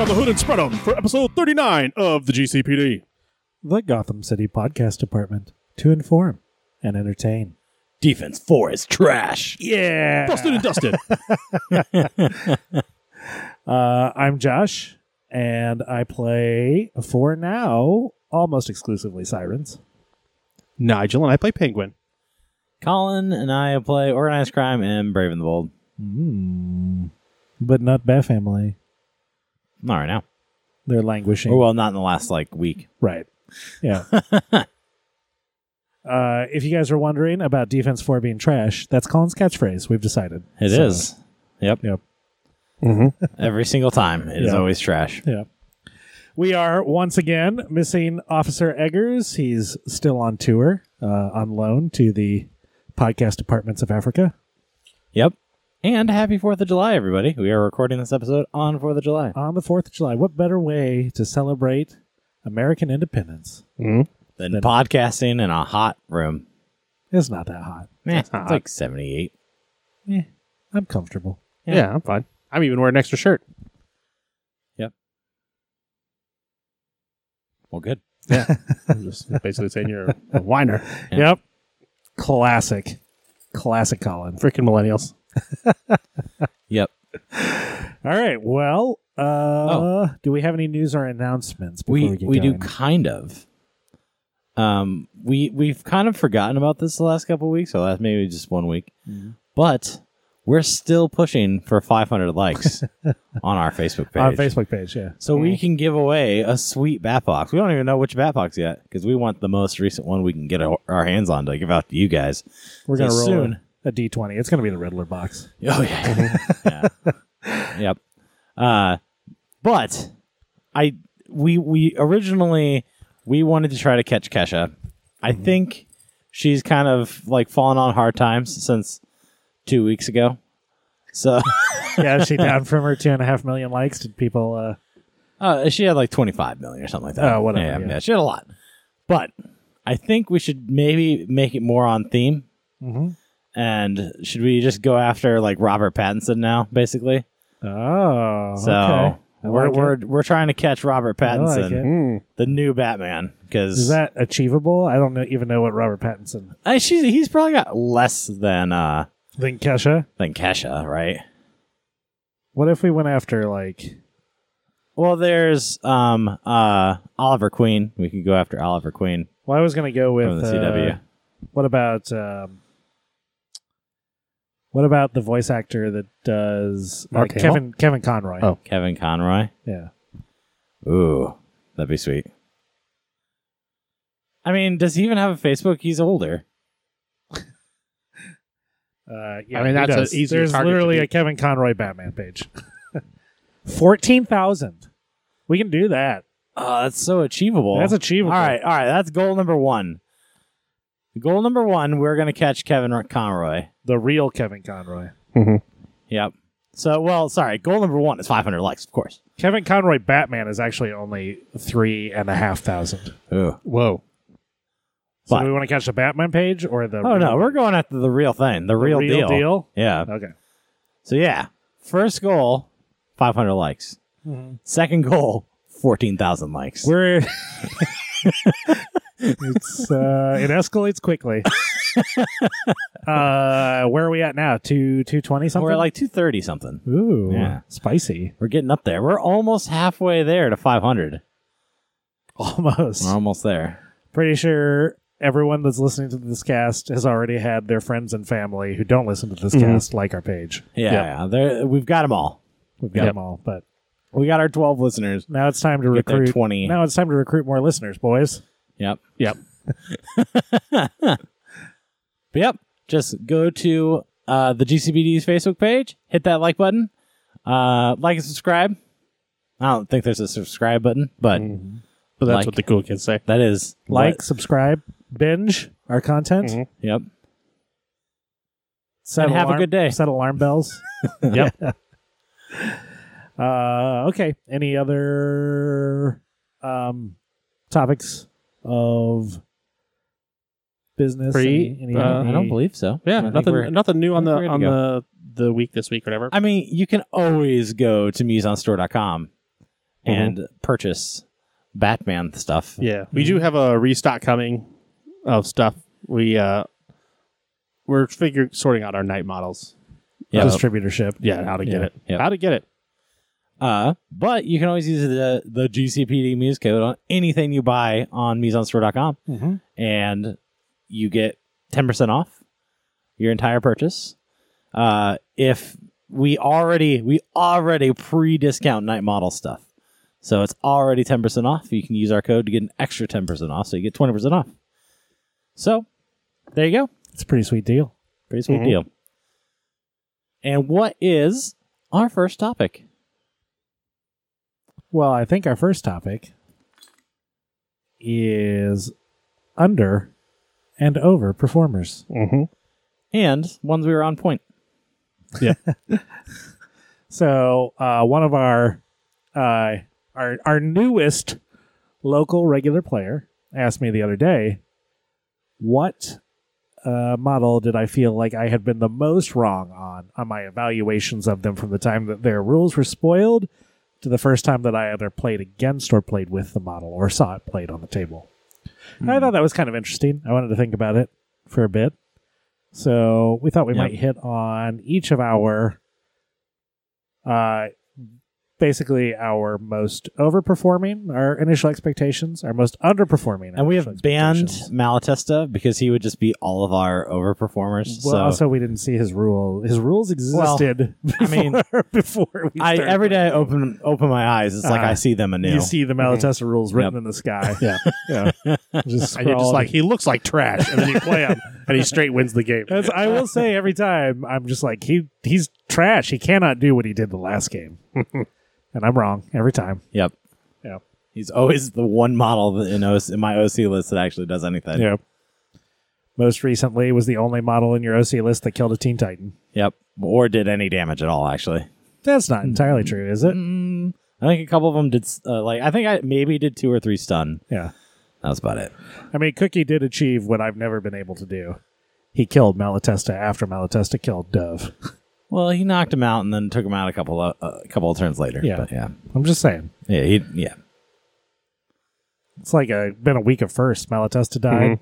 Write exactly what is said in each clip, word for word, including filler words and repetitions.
down the hood and spread 'em for episode thirty-nine of the G C P D. The Gotham City Podcast Department, to inform and entertain. Defense four is trash. Yeah! Busted and dusted. uh, I'm Josh, and I play, for now, almost exclusively Sirens. Nigel and I play Penguin. Colin and I play Organized Crime and Brave and the Bold. Mm. But not Bat Family. Not right now. They're languishing. Oh, well, not in the last, like, week. Right. Yeah. uh, if you guys are wondering about Defense four being trash, that's Colin's catchphrase. We've decided. It So, is. Yep. Yep. Mm-hmm. Every single time. It is Yeah. always trash. Yeah. We are once again missing Officer Eggers. He's still on tour, uh, on loan to the podcast departments of Africa. Yep. And happy fourth of July, everybody. We are recording this episode on fourth of July. On the fourth of July. What better way to celebrate American independence? Mm-hmm. Then Then- podcasting in a hot room. It's not that hot. Eh, it's hot. like seventy-eight. Eh, I'm comfortable. Yeah. Yeah. I'm fine. I'm even wearing an extra shirt. Well, good. I'm just basically saying you're a, a whiner. Yeah. Yep. Classic. Classic Colin. Freaking millennials. Yep. All right. Well, uh, Oh. do we have any news or announcements before We we, get we do going? kind of. Um, we we've kind of forgotten about this the last couple of weeks, so that's maybe just one week. Mhm. But we're still pushing for five hundred likes on our Facebook page. On Facebook page, yeah. So we can give away a sweet bat box. We don't even know which bat box yet because we want the most recent one we can get our, our hands on to give out to you guys. We're going to So roll soon. a, a D twenty. It's going to be the Riddler box. Oh yeah. yeah. Yep. Uh, but I we we originally we wanted to try to catch Kesha. I think she's kind of like fallen on hard times since two weeks ago. So Yeah, is she down from her two and a half million likes? Did people... Uh, uh, she had like twenty-five million or something like that. Oh, whatever, Yeah, yeah. yeah, she had a lot. But I think we should maybe make it more on theme. mhm. And should we just go after like Robert Pattinson now, basically? Oh, So okay. I we're like it. we're we're trying to catch Robert I like Pattinson, it. Mm. the new Batman, because Is that achievable? I don't know, even know what Robert Pattinson... I she's he's probably got less than uh Then Kesha? than Kesha, right? What if we went after, like... Well, there's um uh Oliver Queen. We could go after Oliver Queen Well, I was going to go from with... the C W. Uh, what about... Um, what about the voice actor that does... uh, Mark Hamill? Kevin Kevin Conroy. Oh. Kevin Conroy. Yeah. Ooh, that'd be sweet. I mean, does he even have a Facebook? He's older. Uh, yeah, I mean, he that's a does. easier There's target to literally beat. a Kevin Conroy Batman page. fourteen thousand. We can do that. Oh, that's so achievable. That's achievable. All right, all right. That's goal number one. Goal number one, we're going to catch Kevin Conroy. The real Kevin Conroy. Mm-hmm. Yep. So, well, sorry. Goal number one is five hundred likes, of course. Kevin Conroy Batman is actually only three and a half thousand. Ooh. Whoa. So But- do we want to catch the Batman page or the? Oh, real- no. We're going after the real thing, the, the real, real deal. deal? Yeah. Okay. So, yeah. First goal, five hundred likes. Second goal, fourteen thousand likes. We're. it's uh, it escalates quickly. uh, where are we at now? Two two twenty something. We're at like two thirty something. Ooh, Yeah. spicy. We're getting up there. We're almost halfway there to five hundred. Almost. We're almost there. Pretty sure everyone that's listening to this cast has already had their friends and family who don't listen to this Mhm. cast like our page. Yeah, Yep. yeah. There, we've got them all. We've got Yep. them all, but We got our twelve listeners. now it's time to Get their recruit. twenty. Now it's time to recruit more listeners, boys. Yep. Yep. But yep. Just go to uh, the G C B D's Facebook page, hit that like button, uh, like and subscribe. I don't think there's a subscribe button, but Mm-hmm. But that's Like. what the cool kids say. that is Like, what- subscribe, binge our content. Mhm. Yep. Set And have a alarm- good day. Set alarm bells. Yep. Uh, okay. Any other um, topics of business? Pre- Any- any- uh, any- I don't believe so. I Yeah. think Nothing. we're- Nothing new on I the think we're on good to the the week this week or whatever. I mean, you can always go to Mise On Store dot com and purchase Batman stuff. Yeah, we do have a restock coming of stuff. We uh, we're figuring sorting out our night models. Yeah. Distributorship. Yeah, how to get Yeah. it. Yep. How to get it. Uh, but you can always use the the G C P D Muse code on anything you buy on mise en store dot com, Mm-hmm. and you get ten percent off your entire purchase. Uh, if we already we already pre-discount night model stuff, so it's already ten percent off. You can use our code to get an extra ten percent off, so you get twenty percent off. So there you go. It's a pretty sweet deal. Pretty sweet Mhm. deal. And what is our first topic? Well, I think our first topic is under and over performers. Mm-hmm. And ones we were on point. So uh, one of our uh, our our newest local regular player asked me the other day, what uh, model did I feel like I had been the most wrong on on my evaluations of them from the time that their rules were spoiled to the first time that I either played against or played with the model or saw it played on the table. And I thought that was kind of interesting. I wanted to think about it for a bit. So we thought we Yep. might hit on each of our, uh, basically our most overperforming, our initial expectations, our most underperforming. And we have initial banned expectations. Malatesta because he would just be all of our overperformers. Well, so also we didn't see his rule. His rules existed. I mean, before, before we I started every day I playing. open open my eyes. It's like Uh, I see them anew. You see the Malatesta rules written Yep. in the sky. Yeah. yeah. Just And you're just scroll. like, he looks like trash. And then you play him, and he straight wins the game. As I will say every time, I'm just like, he he's trash. He cannot do what he did the last game. And I'm wrong every time. Yep. Yeah. He's always the one model that in, O C, in my O C list that actually does anything. Yeah. Most recently was the only model in your O C list that killed a Teen Titan. Yep. Or did any damage at all, actually. That's not entirely true, is it? Mm, I think a couple of them did, uh, like, I think I maybe did two or three stun. Yeah. That was about it. I mean, Cookie did achieve what I've never been able to do. He killed Malatesta after Malatesta killed Dove. Well, he knocked him out and then took him out a couple of, uh, a couple of turns later. Yeah. But yeah. I'm just saying. Yeah. He, yeah. It's like a, been a week of first. Malatesta died.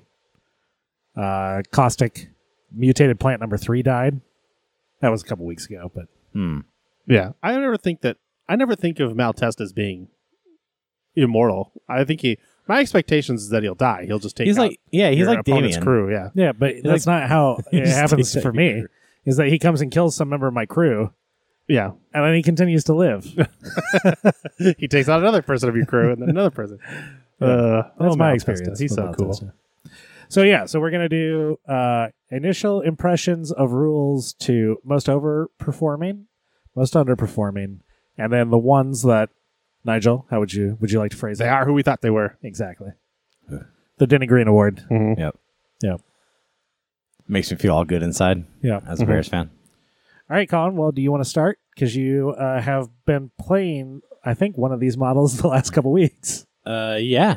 Uh, Caustic, mutated plant number three died. That was a couple weeks ago, but Hmm. Yeah. I never think that, I never think of Maltest as being immortal. I think he, my expectations is that he'll die. He'll just take He's out like, yeah, he's your like opponent's Damien. crew. Yeah. yeah, but that's not how it just happens takes for out me. your- Is that he comes and kills some member of my crew, Yeah. and then he continues to live. He takes out another person of your crew and then another person. Uh, That's oh, my Malatesta. experience. He's with so cool. Malatesta. So yeah, so we're gonna do uh, initial impressions of rules to most overperforming, most underperforming, and then the ones that Nigel, how would you would you like to phrase They that? are who we thought they were. Exactly. The Denny Green Award. Mm-hmm. Yep. Yeah. Makes me feel all good inside Yeah. as a Mhm. Bears fan. All right, Colin. Well, do you want to start? Because you uh, have been playing, I think, one of these models the last couple weeks. Uh, yeah.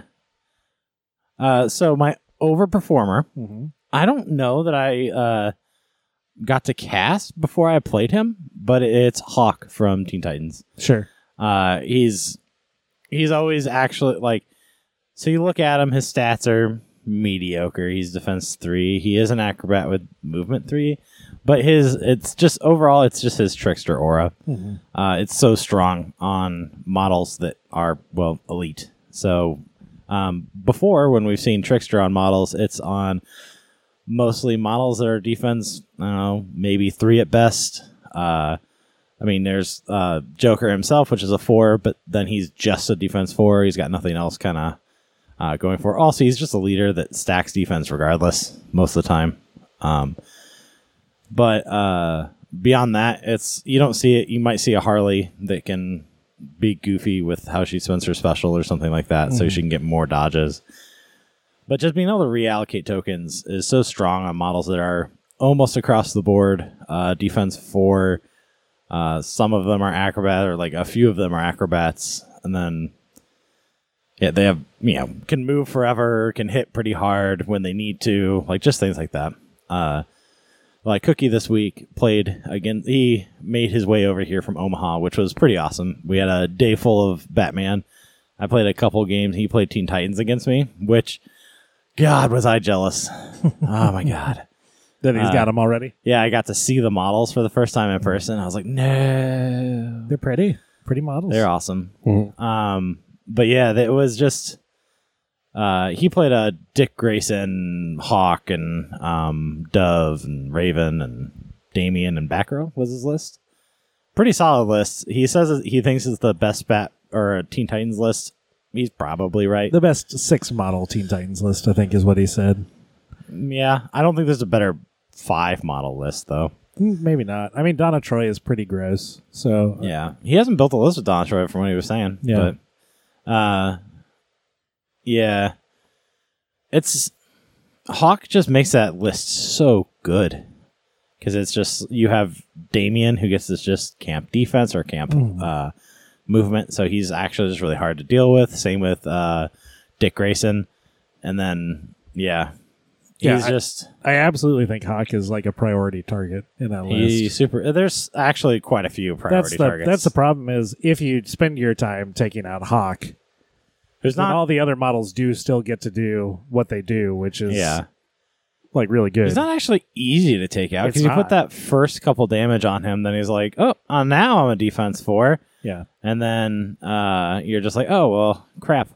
Uh, so my overperformer, Mm-hmm. I don't know that I uh got to cast before I played him, but it's Hawk from Teen Titans. Sure. Uh, he's he's always actually like. So you look at him, his stats are mediocre. He's defense three. He is an acrobat with movement three, but his it's just overall it's just his trickster aura. Mm-hmm. Uh, it's so strong on models that are well elite. So um, before when we've seen trickster on models, it's on mostly models that are defense. I don't know, maybe three at best. Uh, I mean, there's uh, Joker himself, which is a four, but then he's just a defense four. He's got nothing else kind of uh, going for. Also, he's just a leader that stacks defense regardless most of the time. Um, but uh, beyond that, it's you don't see it. You might see a Harley that can be goofy with how she spends her special or something like that, so she can get more dodges. But just being able to reallocate tokens is so strong on models that are almost across the board. Uh, defense four. Uh, some of them are acrobat, or like a few of them are acrobats, and then yeah, they have you know can move forever, can hit pretty hard when they need to, like just things like that. Uh, like Cookie this week played again. He made his way over here from Omaha, which was pretty awesome. We had a day full of Batman. I played a couple games. He played Teen Titans against me, which, God, was I jealous. Oh, my God. That he's Uh, got them already. Yeah, I got to see the models for the first time in person. I was like, no. They're pretty. Pretty models. They're awesome. Mhm. Um, but yeah, it was just uh, he played a Dick Grayson, Hawk, and um, Dove, and Raven, and Damien, and Batgirl was his list. Pretty solid list. He says that he thinks it's the best Bat or Teen Titans list. He's probably right. The best six model Teen Titans list, I think, is what he said. Yeah, I don't think there's a better five model list though. Mm, Maybe not. I mean, Donna Troy is pretty gross. So Yeah, he hasn't built a list with Don Troy from what he was saying. Yeah. But, uh, yeah, it's Hawk just makes that list so good because it's just you have Damien who gets this just camp defense or camp Mm. uh, movement, so he's actually just really hard to deal with. Same with uh, Dick Grayson, and then yeah, he's Yeah, I- just. I absolutely think Hawk is like a priority target in that list. He's super. There's actually quite a few priority that's the targets. that's the problem is if you spend your time taking out Hawk, There's then not. all the other models do still get to do what they do, which is Yeah, like really good. it's not actually easy to take out It's because you not. put that first couple damage on him, then he's like, "Oh, uh, now I'm a defense four," yeah, and then uh, you're just like, "Oh well, crap,"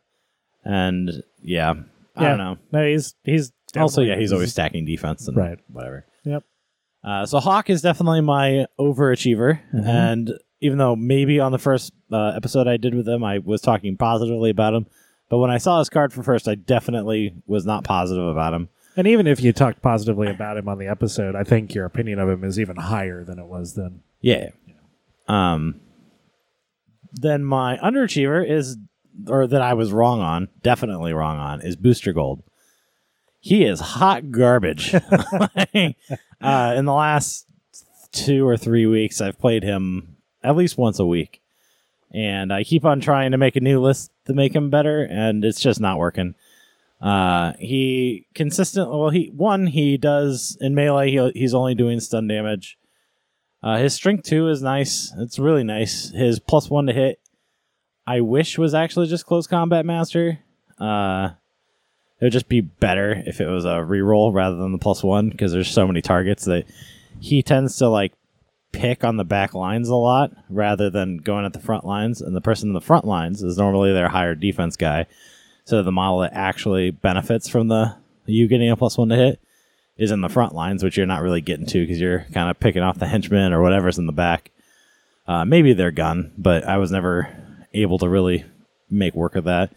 and yeah, I Yeah. don't know. no, he's he's Also, definitely- yeah, he's always stacking defense and Right. whatever. Yep. Uh, so Hawk is definitely my overachiever, Mhm. and even though maybe on the first uh, episode I did with him, I was talking positively about him, but when I saw his card for first, I definitely was not positive about him. And even if you talked positively about him on the episode, I think your opinion of him is even higher than it was then. Yeah. Um. Then my underachiever is, or that I was wrong on, definitely wrong on, is Booster Gold. He is hot garbage. Like, uh, in the last two or three weeks, I've played him at least once a week, and I keep on trying to make a new list to make him better, and it's just not working. Uh, he consistent. Well, he one he does in melee. He, he's only doing stun damage. Uh, his strength two is nice. It's really nice. His plus one to hit, I wish was actually just close combat master. Uh, it would just be better if it was a reroll rather than the plus one because there's so many targets that he tends to like pick on the back lines a lot rather than going at the front lines. And the person in the front lines is normally their higher defense guy. So the model that actually benefits from the you getting a plus one to hit is in the front lines, which you're not really getting to because you're kind of picking off the henchmen or whatever's in the back. Uh, maybe their gun, but I was never able to really make work of that.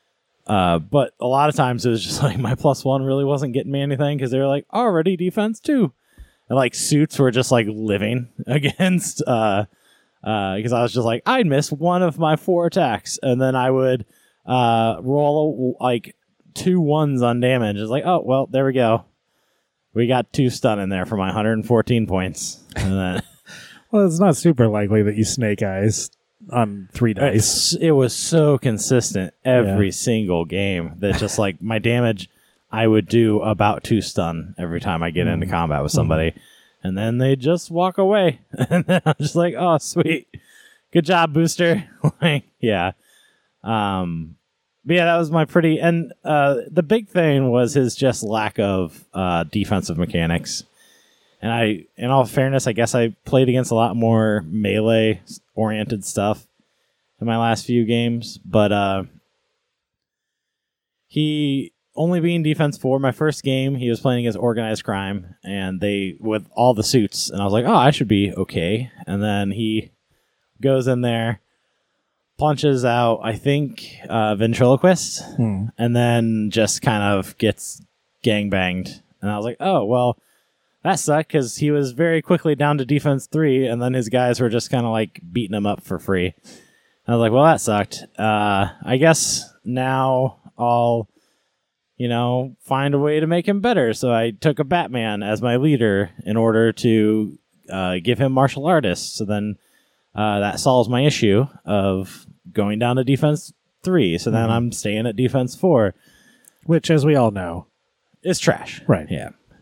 Uh, but a lot of times it was just like my plus one really wasn't getting me anything because they were like already defense two, and like suits were just like living against. Uh, uh, because I was just like I'd miss one of my four attacks, and then I would uh roll like two ones on damage. It's like oh well, there we go. We got two stun in there for my one hundred fourteen points. And then Well, it's not super likely that you snake eyes on three dice. it's, it was so consistent every Yeah. single game that just like my damage, I would do about two stun every time I get into combat with somebody. And then they just walk away. And then I'm just like, oh, sweet. Good job, Booster. Like, yeah. Um, but yeah, that was my pretty. And uh, the big thing was his just lack of uh, defensive mechanics. And I, in all fairness, I guess I played against a lot more melee-oriented stuff in my last few games. But uh, he, only being defense four, my first game, he was playing against organized crime, and they, with all the suits, and I was like, oh, I should be okay. And then he goes in there, punches out, I think, uh, ventriloquist, Hmm. and then just kind of gets gangbanged. And I was like, oh, well, that sucked because he was very quickly down to defense three, and then his guys were just kind of like beating him up for free. I was like, well, that sucked. Uh, I guess now I'll, you know, find a way to make him better. So I took a Batman as my leader in order to uh, give him martial artists. So then uh, that solves my issue of going down to defense three. So then Mhm. I'm staying at defense four. Which, as we all know, It's trash. Right. Yeah.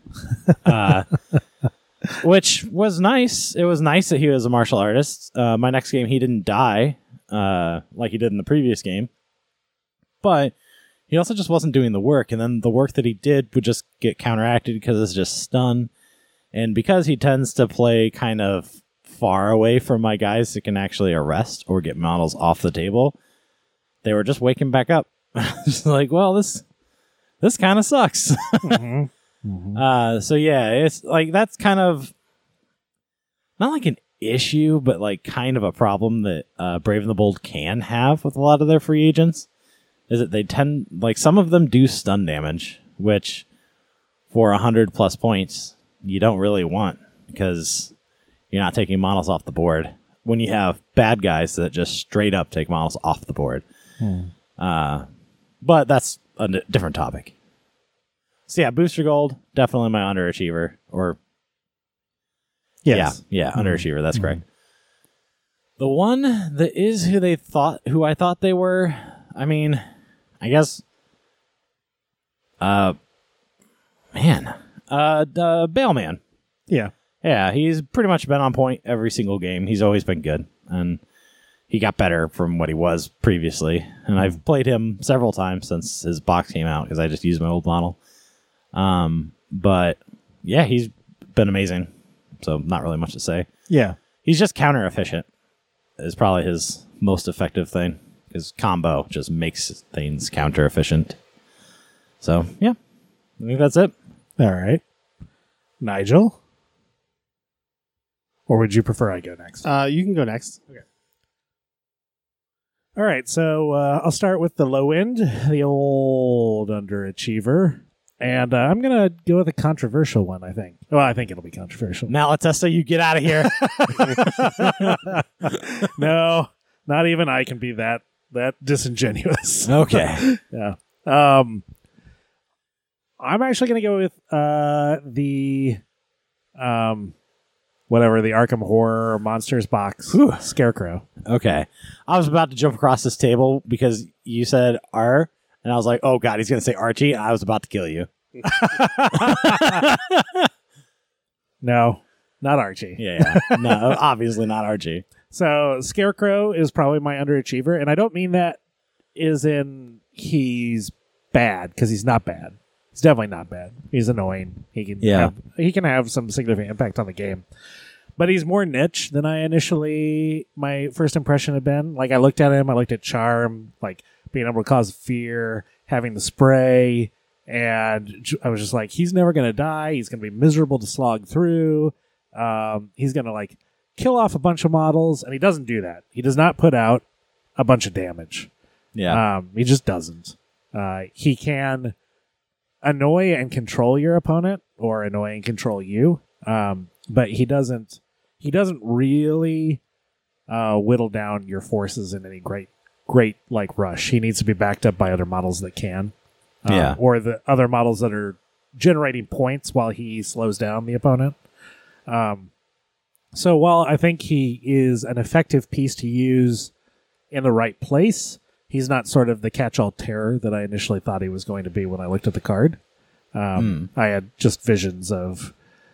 uh, which was nice. It was nice that he was a martial artist. Uh, my next game, he didn't die uh, like he did in the previous game, but he also just wasn't doing the work. And then the work that he did would just get counteracted because it's just stun. And because he tends to play kind of far away from my guys that can actually arrest or get models off the table, they were just waking back up. Just like, well, this this kind of sucks. Mm-hmm. Mm-hmm. Uh, so yeah, it's like that's kind of not like an issue, but like kind of a problem that uh, Brave and the Bold can have with a lot of their free agents. Is that they tend like some of them do stun damage, which for a hundred plus points you don't really want because you're not taking models off the board when you have bad guys that just straight up take models off the board. Hmm. Uh, but that's a n- different topic. So yeah, Booster Gold, definitely my underachiever. Or Yes. yeah, yeah, Mhm. underachiever. That's Mhm. correct. The one that is who they thought, who I thought they were. I mean, I guess. Uh, man, uh, the Bailman. Yeah. Yeah, he's pretty much been on point every single game. He's always been good, and he got better from what he was previously. And I've played him several times since his box came out because I just used my old model. Um, but yeah, he's been amazing. So not really much to say. Yeah. He's just counter efficient. Is probably his most effective thing. His combo just makes things counter efficient. So yeah, I think that's it. All right. Nigel? Or would you prefer I go next? Uh, you can go next. All right, so uh, I'll start with the low end, the old underachiever. And uh, I'm going to go with a controversial one, I think. Well, I think it'll be controversial. Malatesta, you get out of here. No, not even I can be that that disingenuous. Okay. Yeah. Um, I'm actually going to go with uh, the um, whatever, the Arkham Horror Monsters box Scarecrow. Okay. I was about to jump across this table because you said R, and I was like, oh, God, he's going to say Archie. I was about to kill you. No, not Archie. Yeah, yeah. No, obviously not Archie. So Scarecrow is probably my underachiever, and I don't mean that is in he's bad, because he's not bad. He's definitely not bad. He's annoying. He can Yeah. have, he can have some significant impact on the game. But he's more niche than I initially, my first impression had been. Like, I looked at him, I looked at Charm, like, being able to cause fear, having the spray, and j- I was just like, he's never going to die. He's going to be miserable to slog through. Um, he's going to, like, kill off a bunch of models, and he doesn't do that. He does not put out a bunch of damage. Yeah. Um, he just doesn't. Uh, he can annoy and control your opponent, or annoy and control you, um, but he doesn't. He doesn't really uh, whittle down your forces in any great, great like rush. He needs to be backed up by other models that can, uh, Yeah. or the other models that are generating points while he slows down the opponent. Um, so while I think he is an effective piece to use in the right place, he's not sort of the catch-all terror that I initially thought he was going to be when I looked at the card. Um, I had just visions of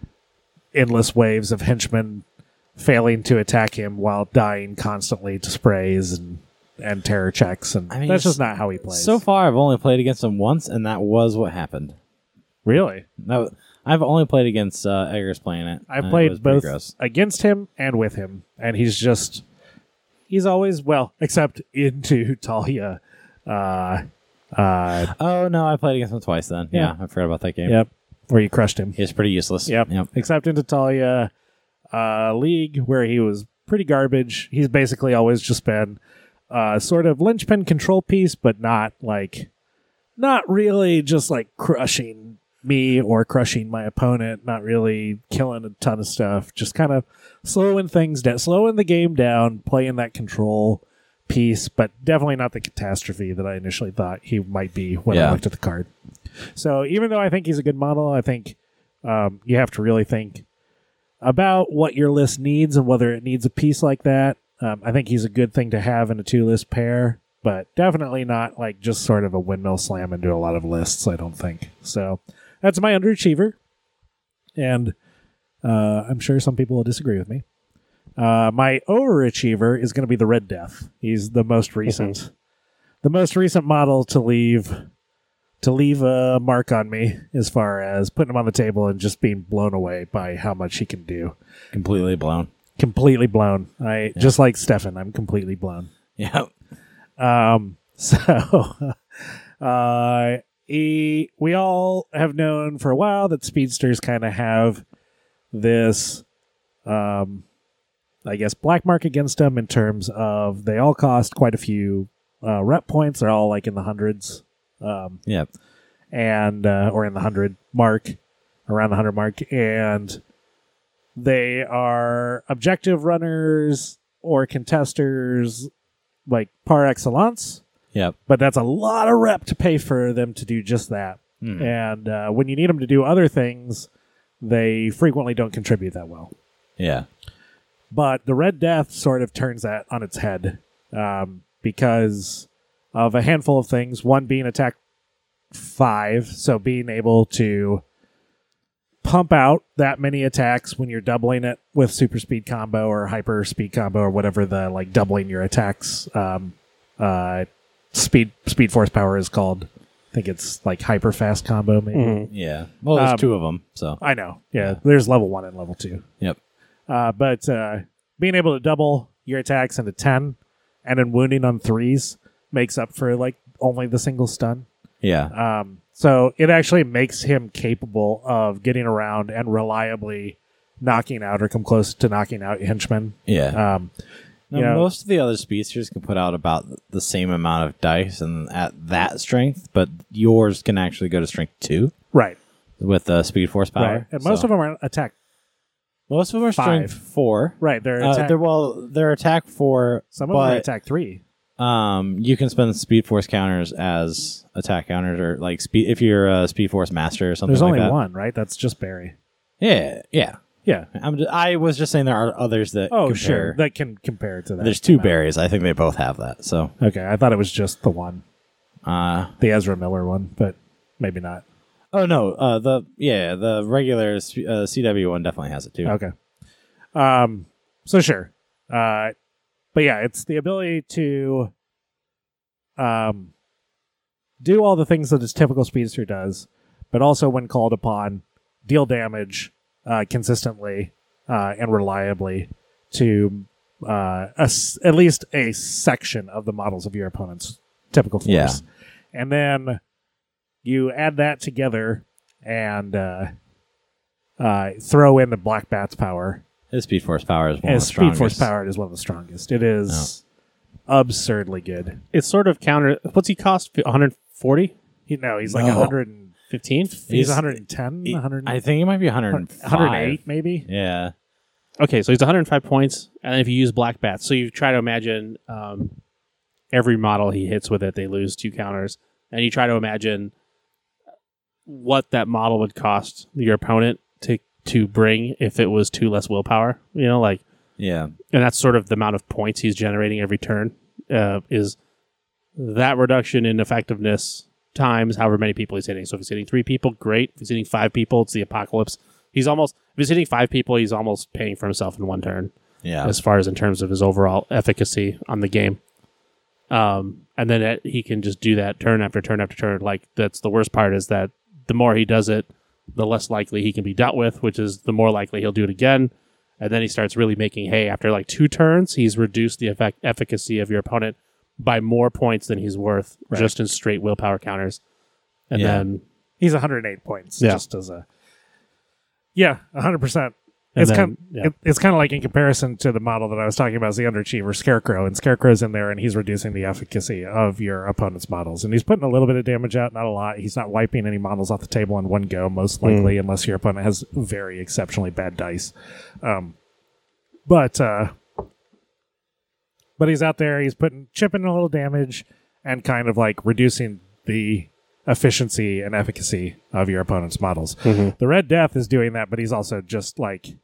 endless waves of henchmen failing to attack him while dying constantly to sprays and, and terror checks, and I mean, that's it's- just not how he plays. So far, I've only played against him once, and that was what happened. Really? That was, I've only played against uh, Eggers playing it. I've and it was played pretty both gross. against him and with him, and he's just he's always well, except into Talia. Uh, uh, Oh, no, I played against him twice then. Yeah, Yeah. I forgot about that game. yep, where you crushed him. He was pretty useless. Yep. Yep. Except into Talia uh, League, where he was pretty garbage. He's basically always just been uh, sort of linchpin control piece, but not like, not really just like crushing me or crushing my opponent. Not really killing a ton of stuff. Just kind of slowing things down, slowing the game down, playing that control piece, but definitely not the catastrophe that I initially thought he might be when Yeah. I looked at the card. So even though I think he's a good model, I think um, you have to really think about what your list needs and whether it needs a piece like that. Um, I think he's a good thing to have in a two-list pair, but definitely not like just sort of a windmill slam into a lot of lists, I don't think. So that's my underachiever. and uh, I'm sure some people will disagree with me. Uh, my overachiever is going to be the Red Death. He's the most recent, mm-hmm. the most recent model to leave to leave a mark on me as far as putting him on the table and just being blown away by how much he can do. Completely blown. Completely blown. I yeah. just like Stefan. I'm completely blown. Yeah. Um. So, uh, he, we all have known for a while that speedsters kind of have this, um, I guess, black mark against them in terms of they all cost quite a few uh, rep points. They're all like in the hundreds. Um, yep. And, uh, or in the hundred mark, around the hundred mark. And they are objective runners or contesters like par excellence. Yep. But that's a lot of rep to pay for them to do just that. Mm. And uh, when you need them to do other things, they frequently don't contribute that well. Yeah. But the Red Death sort of turns that on its head um, because of a handful of things. One being attack five, so being able to pump out that many attacks when you're doubling it with super speed combo or hyper speed combo or whatever the like doubling your attacks um, uh, speed speed force power is called. I think it's like hyper fast combo maybe. Mm-hmm. Yeah. Well, there's um, two of them, so I know. Yeah, yeah. There's level one and level two. Yep. Uh, but uh, being able to double your attacks into ten and then wounding on threes makes up for like only the single stun. Yeah. Um, so it actually makes him capable of getting around and reliably knocking out or come close to knocking out henchmen. Yeah. Um, now, you know, most of the other speedsters can put out about the same amount of dice and at that strength, but yours can actually go to strength two. Right. With uh, speed force power. Right. And most so. of them are attack. Most of them are Five. strength four. Right. They're, Uh, attack, they're well, they're attack four. some of but, them are attack three. Um, you can spend speed force counters as attack counters, or like speed if you're a speed force master or something. There's like only that. one, right? That's just Barry. Yeah, yeah. Yeah. I'm just, I was just saying there are others that. Oh, compare. sure. That can compare to that. There's two amount. berries. I think they both have that. So Okay, I thought it was just the one, Uh, the Ezra Miller one, but maybe not. oh no, uh, the yeah, the regular uh, C W one definitely has it too. Okay. Um. So sure. Uh, but yeah, it's the ability to um do all the things that his typical speedster does, but also when called upon, deal damage uh, consistently uh, and reliably to uh, a s at least a section of the models of your opponent's typical force. Yeah. And then you add that together and uh, uh, throw in the Black Bat's power. His speed force power is one His of the speed strongest. force power is one of the strongest. It is absurdly good. It's sort of counter. What's he cost? one hundred forty? He, no, he's like No. one hundred fifteen? He's, He's- one hundred ten, He- one hundred, I think it might be one hundred five. one hundred eight maybe. Yeah. Okay, so he's one hundred five points, and then if you use Black Bats, so you try to imagine um, every model he hits with it, they lose two counters, and you try to imagine what that model would cost your opponent to to bring if it was two less willpower. You know, like, Yeah. and that's sort of the amount of points he's generating every turn. Uh, is that reduction in effectiveness times however many people he's hitting. So if he's hitting three people, great. If he's hitting five people, it's the apocalypse. He's almost if he's hitting five people, he's almost paying for himself in one turn. Yeah. As far as in terms of his overall efficacy on the game. Um, and then it, he can just do that turn after turn after turn. Like, that's the worst part, is that the more he does it, the less likely he can be dealt with, which is the more likely he'll do it again. And then he starts really making hay. After like two turns, he's reduced the effect, efficacy of your opponent by more points than he's worth, Right. just in straight willpower counters. And Yeah. then He's one hundred eight points. Yeah. Just as a yeah, one hundred percent. And It's then- kind. yeah. It, it's kind of like in comparison to the model that I was talking about, is the underachiever Scarecrow, and Scarecrow's in there, and he's reducing the efficacy of your opponent's models, and he's putting a little bit of damage out, not a lot. He's not wiping any models off the table in one go, most likely, unless your opponent has very exceptionally bad dice. Um, but uh, but he's out there. He's putting chipping a little damage and kind of like reducing the efficiency and efficacy of your opponent's models. The Red Death is doing that, but he's also just like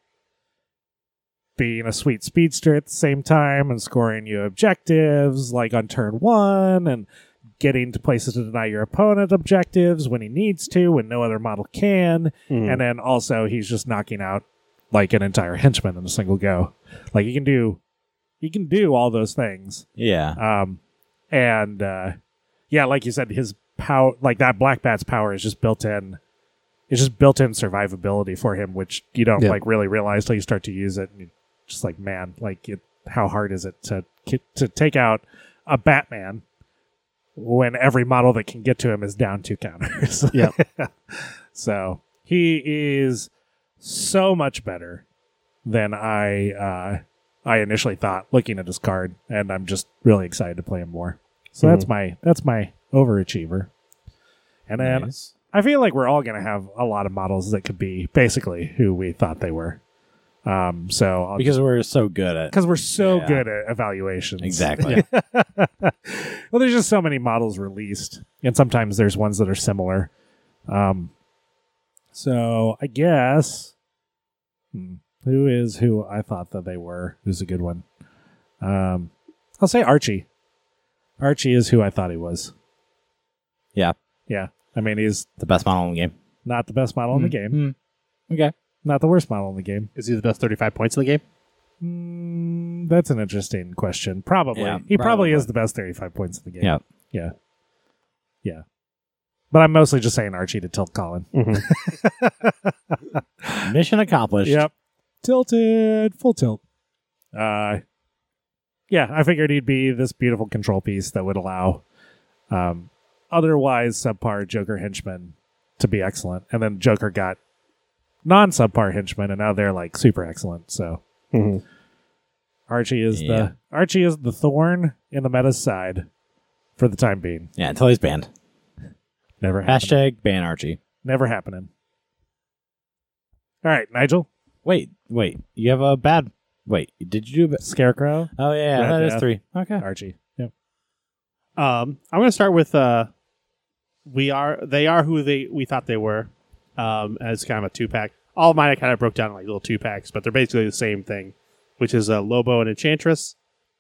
being a sweet speedster at the same time and scoring you objectives like on turn one and getting to places to deny your opponent objectives when he needs to, when no other model can. Mhm. And then also he's just knocking out like an entire henchman in a single go. Like he can do, he can do all those things. Yeah. Um, and uh, yeah, like you said, his power, like that Black Bat's power, is just built in. It's just built-in survivability for him, which you don't Yeah. like really realize till you start to use it. And you're just like, man, like, it, how hard is it to to take out a Batman when every model that can get to him is down two counters? Yeah. So he is so much better than I uh, I initially thought looking at his card, and I'm just really excited to play him more. So Mhm. that's my that's my overachiever. And then Nice. I feel like we're all going to have a lot of models that could be basically who we thought they were. Um, so I'll Because we're so good at because we're so Yeah. good at evaluations. exactly. Well, there's just so many models released, and sometimes there's ones that are similar. Um, so I guess hmm, who is who I thought that they were? Who's a good one? Um, I'll say Archie. Archie is who I thought he was. Yeah. Yeah, I mean he's The best model in the game. not the best model in the game, Mm. Okay. not the worst model in the game. Is he the best thirty-five points in the game? Mm, that's an interesting question. Probably. Yeah, he probably probably. is the best thirty-five points in the game. Yeah. Yeah. Yeah. But I'm mostly just saying Archie to tilt Colin. Mission accomplished. Yep. Tilted. Full tilt. Uh, yeah, I figured he'd be this beautiful control piece that would allow um, otherwise subpar Joker henchmen to be excellent. And then Joker got non-subpar henchmen, and now they're like super excellent. So Mhm. Archie is Yeah. the Archie is the thorn in the meta's side for the time being. Yeah, until he's banned. Never happening. Hashtag ban Archie. Never happening. All right, Nigel. Wait, wait. You have a bad. Wait, did you do? A... Scarecrow. Oh yeah, Red that is Death. three. Okay. Archie. Yep. Um, I'm going to start with uh, we are they are who they we thought they were, um, as kind of a two pack. All of mine I kind of broke down in like little two packs, but they're basically the same thing, which is uh, Lobo and Enchantress.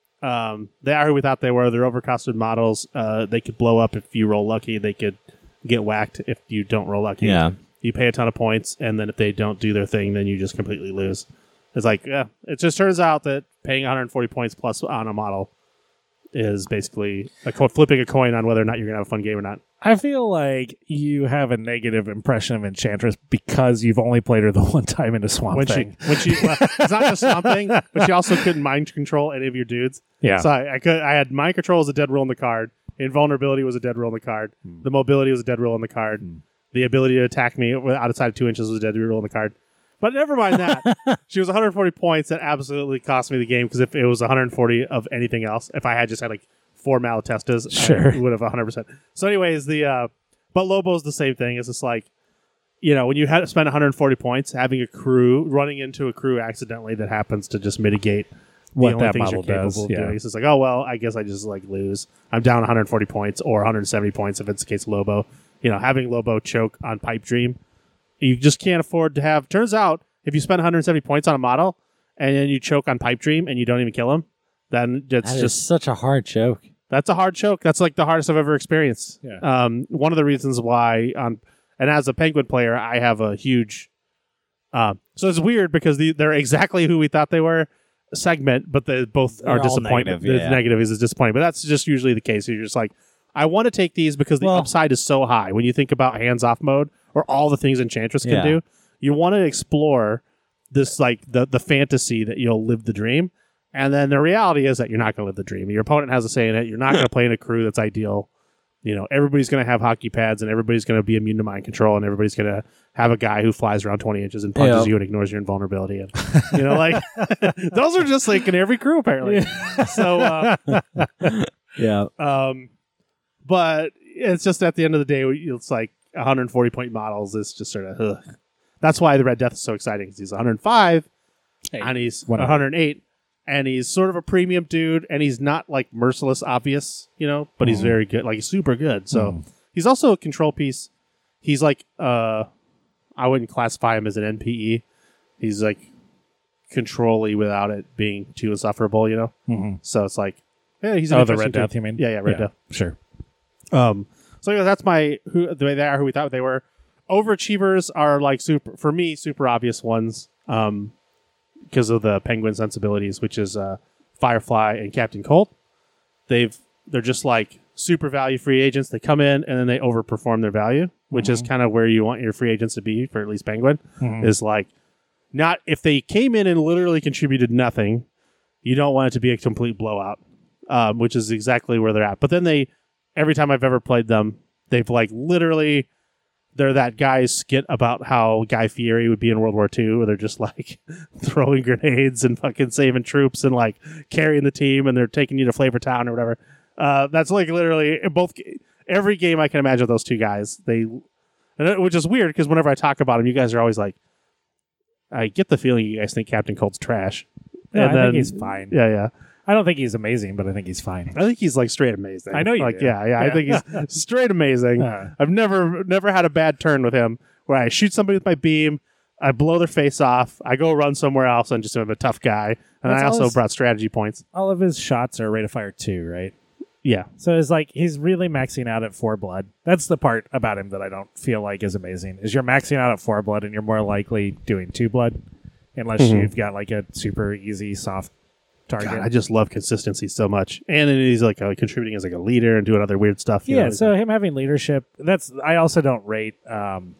Um, they are who we thought they were. They're overcosted models. Uh, they could blow up if you roll lucky. They could get whacked if you don't roll lucky. Yeah. You pay a ton of points, and then if they don't do their thing, then you just completely lose. It's like, yeah, it just turns out that paying one hundred forty points plus on a model is basically a co- flipping a coin on whether or not you're going to have a fun game or not. I feel like you have a negative impression of Enchantress because you've only played her the one time in a Swamp When Thing. she, when she, well, it's not just something, but she also couldn't mind control any of your dudes. Yeah. So I, I could, I had mind control as a dead rule in the card. Invulnerability was a dead rule in the card. Hmm. The mobility was a dead rule in the card. Hmm. The ability to attack me outside of two inches was a dead rule in the card. But never mind that. She was one hundred forty points. That absolutely cost me the game because if it was one hundred forty of anything else, if I had just had like four Malatestas, Sure. I would have one hundred percent. So, anyways, the uh, but Lobo's the same thing. It's just like, you know, when you had to spend one hundred forty points, having a crew, running into a crew accidentally that happens to just mitigate What the only that things model you're capable does, of yeah. doing. It's just like, oh, well, I guess I just like lose. I'm down one hundred forty points or one hundred seventy points if it's the case of Lobo. You know, having Lobo choke on Pipe Dream, you just can't afford to have. Turns out, if you spend one hundred seventy points on a model and then you choke on Pipe Dream and you don't even kill him, then it's That is just such a hard choke. that's a hard choke. That's like the hardest I've ever experienced. Yeah. Um, one of the reasons why on and as a Penguin player, I have a huge. Um, so it's weird because the, they're exactly who we thought they were. Segment, but they both They're are all disappointing. negative, The yeah. negative is disappointing, but that's just usually the case. You're just like, I want to take these because the Well- upside is so high. When you think about hands-off mode or all the things Enchantress can Yeah. do, you want to explore this like the the fantasy that you'll live the dream, and then the reality is that you're not going to live the dream. Your opponent has a say in it. You're not going to play in a crew that's ideal. You know, everybody's going to have hockey pads, and everybody's going to be immune to mind control, and everybody's going to have a guy who flies around twenty inches and punches Yeah. you and ignores your invulnerability. And you know, like those are just like in every crew apparently. So, uh, Yeah. um, but it's just at the end of the day, it's like one hundred forty point models. It's just sort of ugh. That's why the Red Death is so exciting because he's one hundred five and he's Whatever. one hundred eight. And he's sort of a premium dude, and he's not like merciless obvious, you know, but he's Mhm. very good, like he's super good. So Mhm. he's also a control piece. He's like, uh, I wouldn't classify him as an N P E. He's like control-y without it being too insufferable, you know. Mhm. So it's like, yeah, he's an Oh, the interesting Red dude. Death, you mean? Yeah, yeah, Red Death. Sure. Um, so yeah, that's my who the way they are who we thought they were. Overachievers are like super for me super obvious ones um, because of the Penguin sensibilities, which is uh, Firefly and Captain Cold. They've they're just like super value free agents. They come in and then they overperform their value, which mm-hmm. is kind of where you want your free agents to be for at least Penguin. Mm-hmm. Is like not if they came in and literally contributed nothing, you don't want it to be a complete blowout, um, which is exactly where they're at. But then they, every time I've ever played them, they've like literally, they're that guy's skit about how Guy Fieri would be in World War Two, where they're just like throwing grenades and fucking saving troops and like carrying the team, and they're taking you to Flavor Town or whatever. Uh, that's like literally both every game I can imagine those two guys. They, and it, which is weird because whenever I talk about them, you guys are always like, I get the feeling you guys think Captain Cold's trash. Yeah, and I then, think he's fine. Yeah, yeah. I don't think he's amazing, but I think he's fine. I think he's like straight amazing. I know you like, do. Yeah, yeah, Yeah. I think he's straight amazing. Uh. I've never never had a bad turn with him where I shoot somebody with my beam, I blow their face off, I go run somewhere else and just am a tough guy. And That's I also always- brought strategy points. All of his shots are rate of fire two, right? Yeah. So it's like he's really maxing out at four blood. That's the part about him that I don't feel like is amazing. Is you're maxing out at four blood and you're more likely doing two blood, unless Mhm. you've got like a super easy soft target. God, I just love consistency so much. And then he's like uh, contributing as like a leader and doing other weird stuff. you yeah. know? So him having leadership. That's I also don't rate um,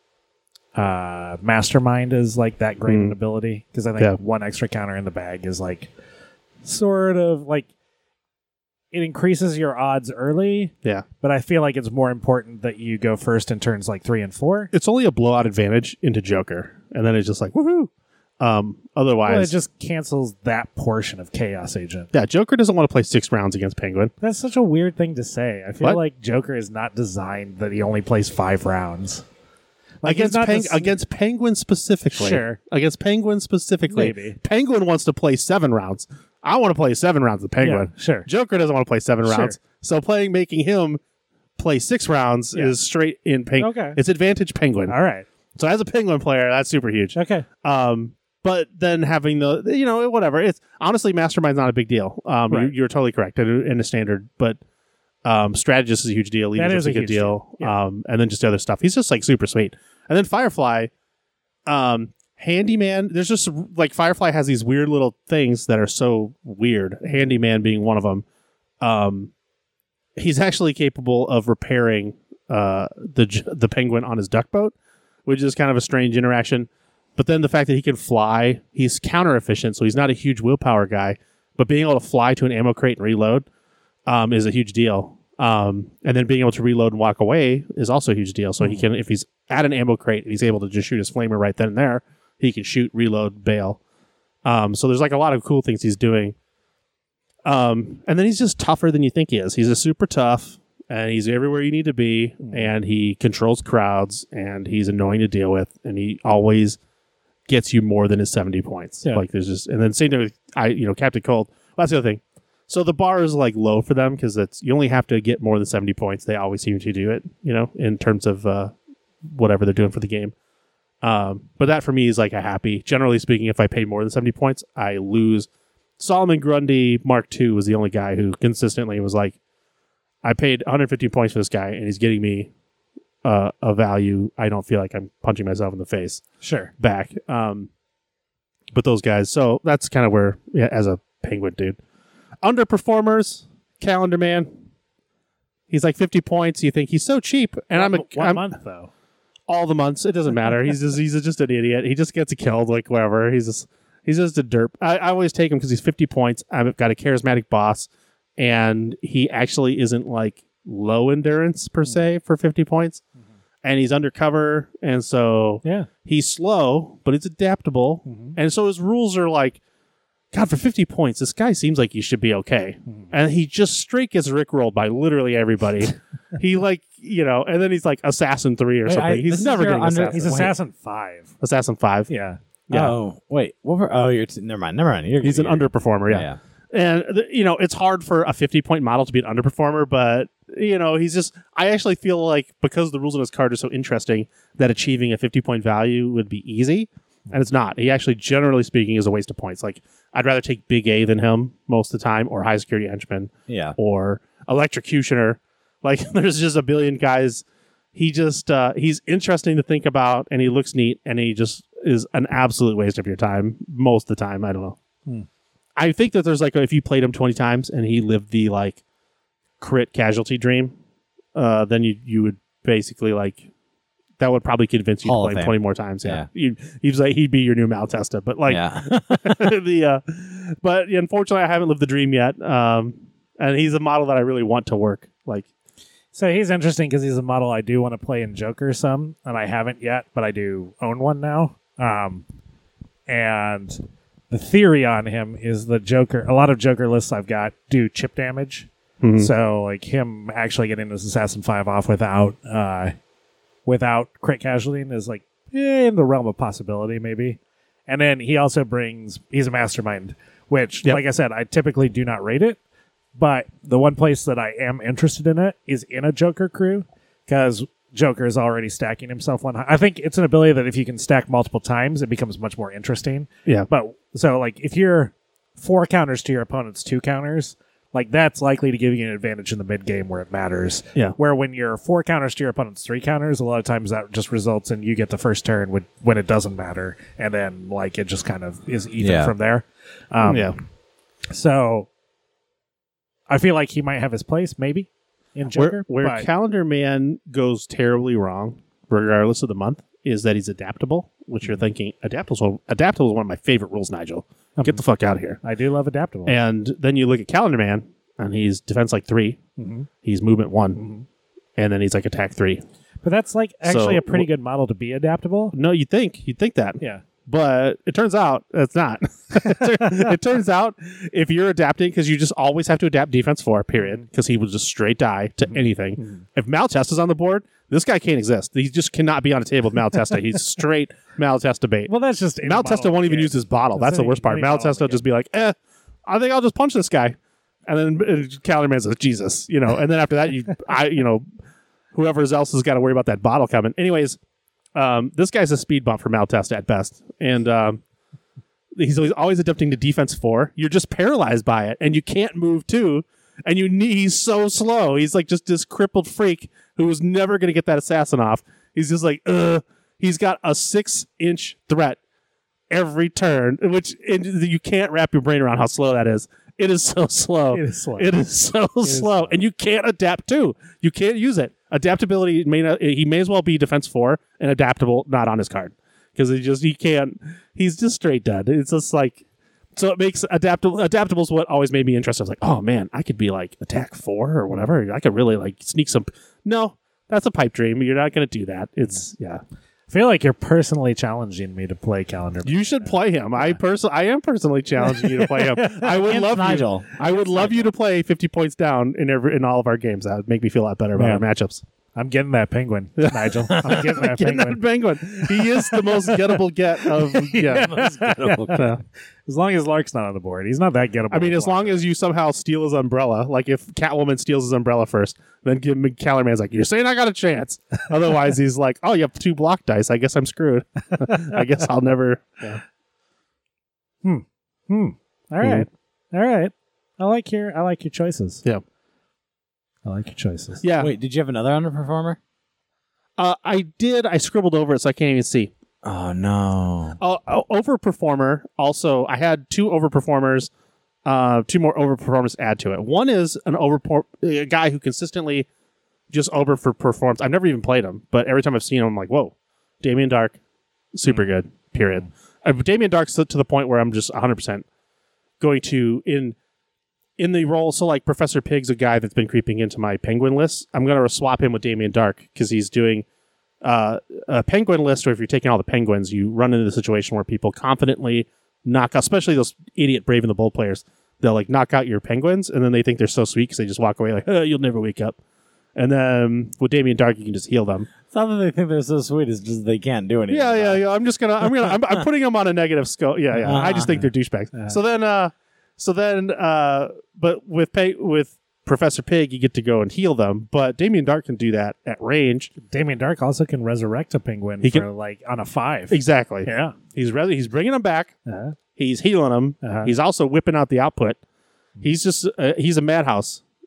uh, mastermind as like that great Mm. an ability because I think Yeah. one extra counter in the bag is like sort of like. It increases your odds early, yeah. but I feel like it's more important that you go first in turns like three and four. It's only a blowout advantage into Joker. And then it's just like, woohoo. Um, otherwise, Well, it just cancels that portion of Chaos Agent. yeah, Joker doesn't want to play six rounds against Penguin. That's such a weird thing to say. I feel What? like Joker is not designed that he only plays five rounds. Like against it's not Peng- this- against Penguin specifically. Sure. Against Penguin specifically. Maybe. Penguin wants to play seven rounds. I want to play seven rounds with Penguin. Yeah, sure. Joker doesn't want to play seven Sure. rounds. So playing making him play six rounds Yeah. is straight in Penguin. Okay. It's advantage Penguin. All right. So as a Penguin player, that's super huge. Okay. Um, but then having the, you know, whatever. It's honestly, Mastermind's not a big deal. Um, Right. you, you're totally correct in, in a standard, but um, Strategist is a huge deal. That Leadership's is a a good huge deal. deal. Yeah. Um, and then just other stuff. He's just like super sweet. And then Firefly, um, Handyman. There's just like Firefly has these weird little things that are so weird. Handyman being one of them. Um, he's actually capable of repairing uh, the j- the Penguin on his duck boat, which is kind of a strange interaction. But then the fact that he can fly, he's counter efficient, so he's not a huge willpower guy. But being able to fly to an ammo crate and reload um, is a huge deal. Um, and then being able to reload and walk away is also a huge deal. So he can, if he's at an ammo crate and he's able to just shoot his flamer right then and there, he can shoot, reload, bail. Um, so there's like a lot of cool things he's doing. Um, and then he's just tougher than you think he is. He's a super tough, and he's everywhere you need to be, and he controls crowds, and he's annoying to deal with, and he always gets you more than his seventy points. Yeah. Like there's just, and then same thing with I, you know, Captain Cold. Well, that's the other thing. So the bar is like low for them because it's you only have to get more than seventy points. They always seem to do it, you know, in terms of uh, whatever they're doing for the game. Um, but that for me is like a happy. Generally speaking, if I pay more than seventy points, I lose. Solomon Grundy Mark two was the only guy who consistently was like, I paid one hundred fifty points for this guy, and he's getting me uh, a value. I don't feel like I'm punching myself in the face Sure. back. Um, but those guys, so that's kind of where, yeah, as a Penguin dude. Underperformers, Calendar Man. He's like fifty points. You think he's so cheap, and I'm a one I'm, month though. all the months. It doesn't matter. He's just he's just an idiot. He just gets killed like whatever. He's just he's just a derp. I, I always take him because he's fifty points. I've got a charismatic boss, and he actually isn't like low endurance per se for fifty points, and he's undercover, and so Yeah. he's slow, but it's adaptable, Mhm. and so his rules are like, God, for fifty points, this guy seems like he should be okay. Mhm. And he just straight gets rickrolled by literally everybody. he like, you know, and then he's like Assassin three or Wait, something. I- this he's is never your getting under- Assassin. He's Wait. Assassin five. Assassin five. Yeah. Yeah. Oh, wait. What were, oh, you're t- never mind. Never mind. You're, He's an you're- underperformer, yeah. yeah. And, th- you know, it's hard for a fifty-point model to be an underperformer, but, you know, he's just... I actually feel like because the rules on his card are so interesting that achieving a fifty-point value would be easy, and it's not. He actually, generally speaking, is a waste of points. Like, I'd rather take Big A than him most of the time, or High Security Henchman, Yeah. or Electrocutioner, Like there's just a billion guys. He just uh, he's interesting to think about, and he looks neat, and he just is an absolute waste of your time most of the time. I don't know. Hmm. I think that there's like if you played him twenty times and he lived the like crit casualty dream, uh, then you you would basically like that would probably convince you Hall to of play him Fame. twenty more times. Yeah, you he's like he'd be your new Malatesta, but like yeah. the uh, but unfortunately I haven't lived the dream yet. Um, and he's a model that I really want to work. Like So he's interesting because he's a model I do want to play in Joker some, and I haven't yet, but I do own one now. Um, and the theory on him is the Joker. A lot of Joker lists I've got do chip damage. Mhm. So like him actually getting his Assassin five off without uh, without crit casualtying is like eh, in the realm of possibility maybe. And then he also brings he's a mastermind, which Yep. like I said, I typically do not rate it. But the one place that I am interested in it is in a Joker crew because Joker is already stacking himself one. I think it's an ability that if you can stack multiple times, it becomes much more interesting. yeah, But so like if you're four counters to your opponent's two counters, like that's likely to give you an advantage in the mid game where it matters. Yeah. Where when you're four counters to your opponent's three counters, a lot of times that just results in you get the first turn when, when it doesn't matter, and then like it just kind of is even Yeah. from there. Um, yeah. So I feel like he might have his place, maybe, in Joker. Where, where but- Calendar Man goes terribly wrong, regardless of the month, is that he's adaptable. Which you're thinking adaptable. Adaptable is one of my favorite rules, Nigel. Get the fuck out of here. I do love adaptable. And then you look at Calendar Man, and he's defense like three. Mhm. He's movement one, Mhm. and then he's like attack three. But that's like actually So, a pretty wh- good model to be adaptable. No, you think you'd think that, Yeah. but it turns out it's not. It turns out if you're adapting, because you just always have to adapt defense four, period, because he will just straight die to anything. Mhm. If Malatesta is on the board, this guy can't exist. He just cannot be on a table with Malatesta. He's straight Malatesta bait. Well, that's just any model Malatesta in won't the even game. use his bottle. That's That's the any- worst part. any model in Malatesta the will just be like, eh, I think I'll just punch this guy. And then uh, Calendar Man says, Jesus, you know, and then after that, you, I, you know, whoever else has got to worry about that bottle coming. Anyways, um, this guy's a speed bump for Malatesta at best. And, um, he's always, always adapting to defense four. You're just paralyzed by it, and you can't move too. And you need, he's so slow. He's like just this crippled freak who was never going to get that assassin off. He's just like, ugh. He's got a six inch threat every turn, which and you can't wrap your brain around how slow that is. It is so slow. It is slow. It is so is slow, slow. and you can't adapt too. You can't use it. Adaptability may not. He may as well be defense four and adaptable not on his card because he just he can't. He's just straight dead. It's just like so. It makes adaptable. Adaptable is what always made me interested. I was like, oh man, I could be like attack four or whatever. I could really like sneak some. No, that's a pipe dream. You're not going to do that. It's yeah. I feel like you're personally challenging me to play Calendar. You should play him. I person I am personally challenging you to play him. I would Against love Nigel. you. I would love you to play fifty points down in every in all of our games. That would make me feel a lot better about Yeah. our matchups. I'm getting that penguin, Nigel. I'm getting that Getting penguin. that penguin. He is the most gettable get of yeah. Yeah. As long as Lark's not on the board, he's not that gettable. I mean, as long as you somehow steal his umbrella, like if Catwoman steals his umbrella first, then give him Calendar Man's like, you're saying I got a chance. Otherwise, he's like, oh, you have two block dice. I guess I'm screwed. I guess I'll never. Yeah. Hmm. All right. All right. I like your I like your choices. Yeah. I like your choices. Yeah. Wait, did you have another underperformer? Uh, I did. I scribbled over it so I can't even see. Oh no. Oh, oh, overperformer. Also, I had two overperformers, uh, two more overperformers to add to it. One is an over a guy who consistently just over for performs. I've never even played him, but every time I've seen him, I'm like, whoa, Damien Dark, super good. Period. Uh, Damien Dark's to the point where I'm just one hundred percent going to in in the role. So like Professor Pig's a guy that's been creeping into my Penguin list. I'm going to swap him with Damien Dark because he's doing. Uh, a penguin list, or if you're taking all the penguins, you run into the situation where people confidently knock out, especially those idiot Brave and the Bold players. They'll like knock out your penguins, and then they think they're so sweet because they just walk away like, oh, you'll never wake up. And then with Damien Dark, you can just heal them. It's not that they think they're so sweet; it's just they can't do anything. Yeah, yeah, about it. yeah. I'm just gonna, I'm gonna, I'm, I'm putting them on a negative scope. Yeah, yeah. I just think they're douchebags. So then, uh, so then, uh, but with pay with. Professor Pig, you get to go and heal them, but Damien Dark can do that at range. Damien Dark also can resurrect a penguin He for can- like on a five. Exactly. Yeah. He's re- he's bringing them back. Uh-huh. He's healing them. Uh-huh. He's also whipping out the output. He's just uh, he's a madhouse.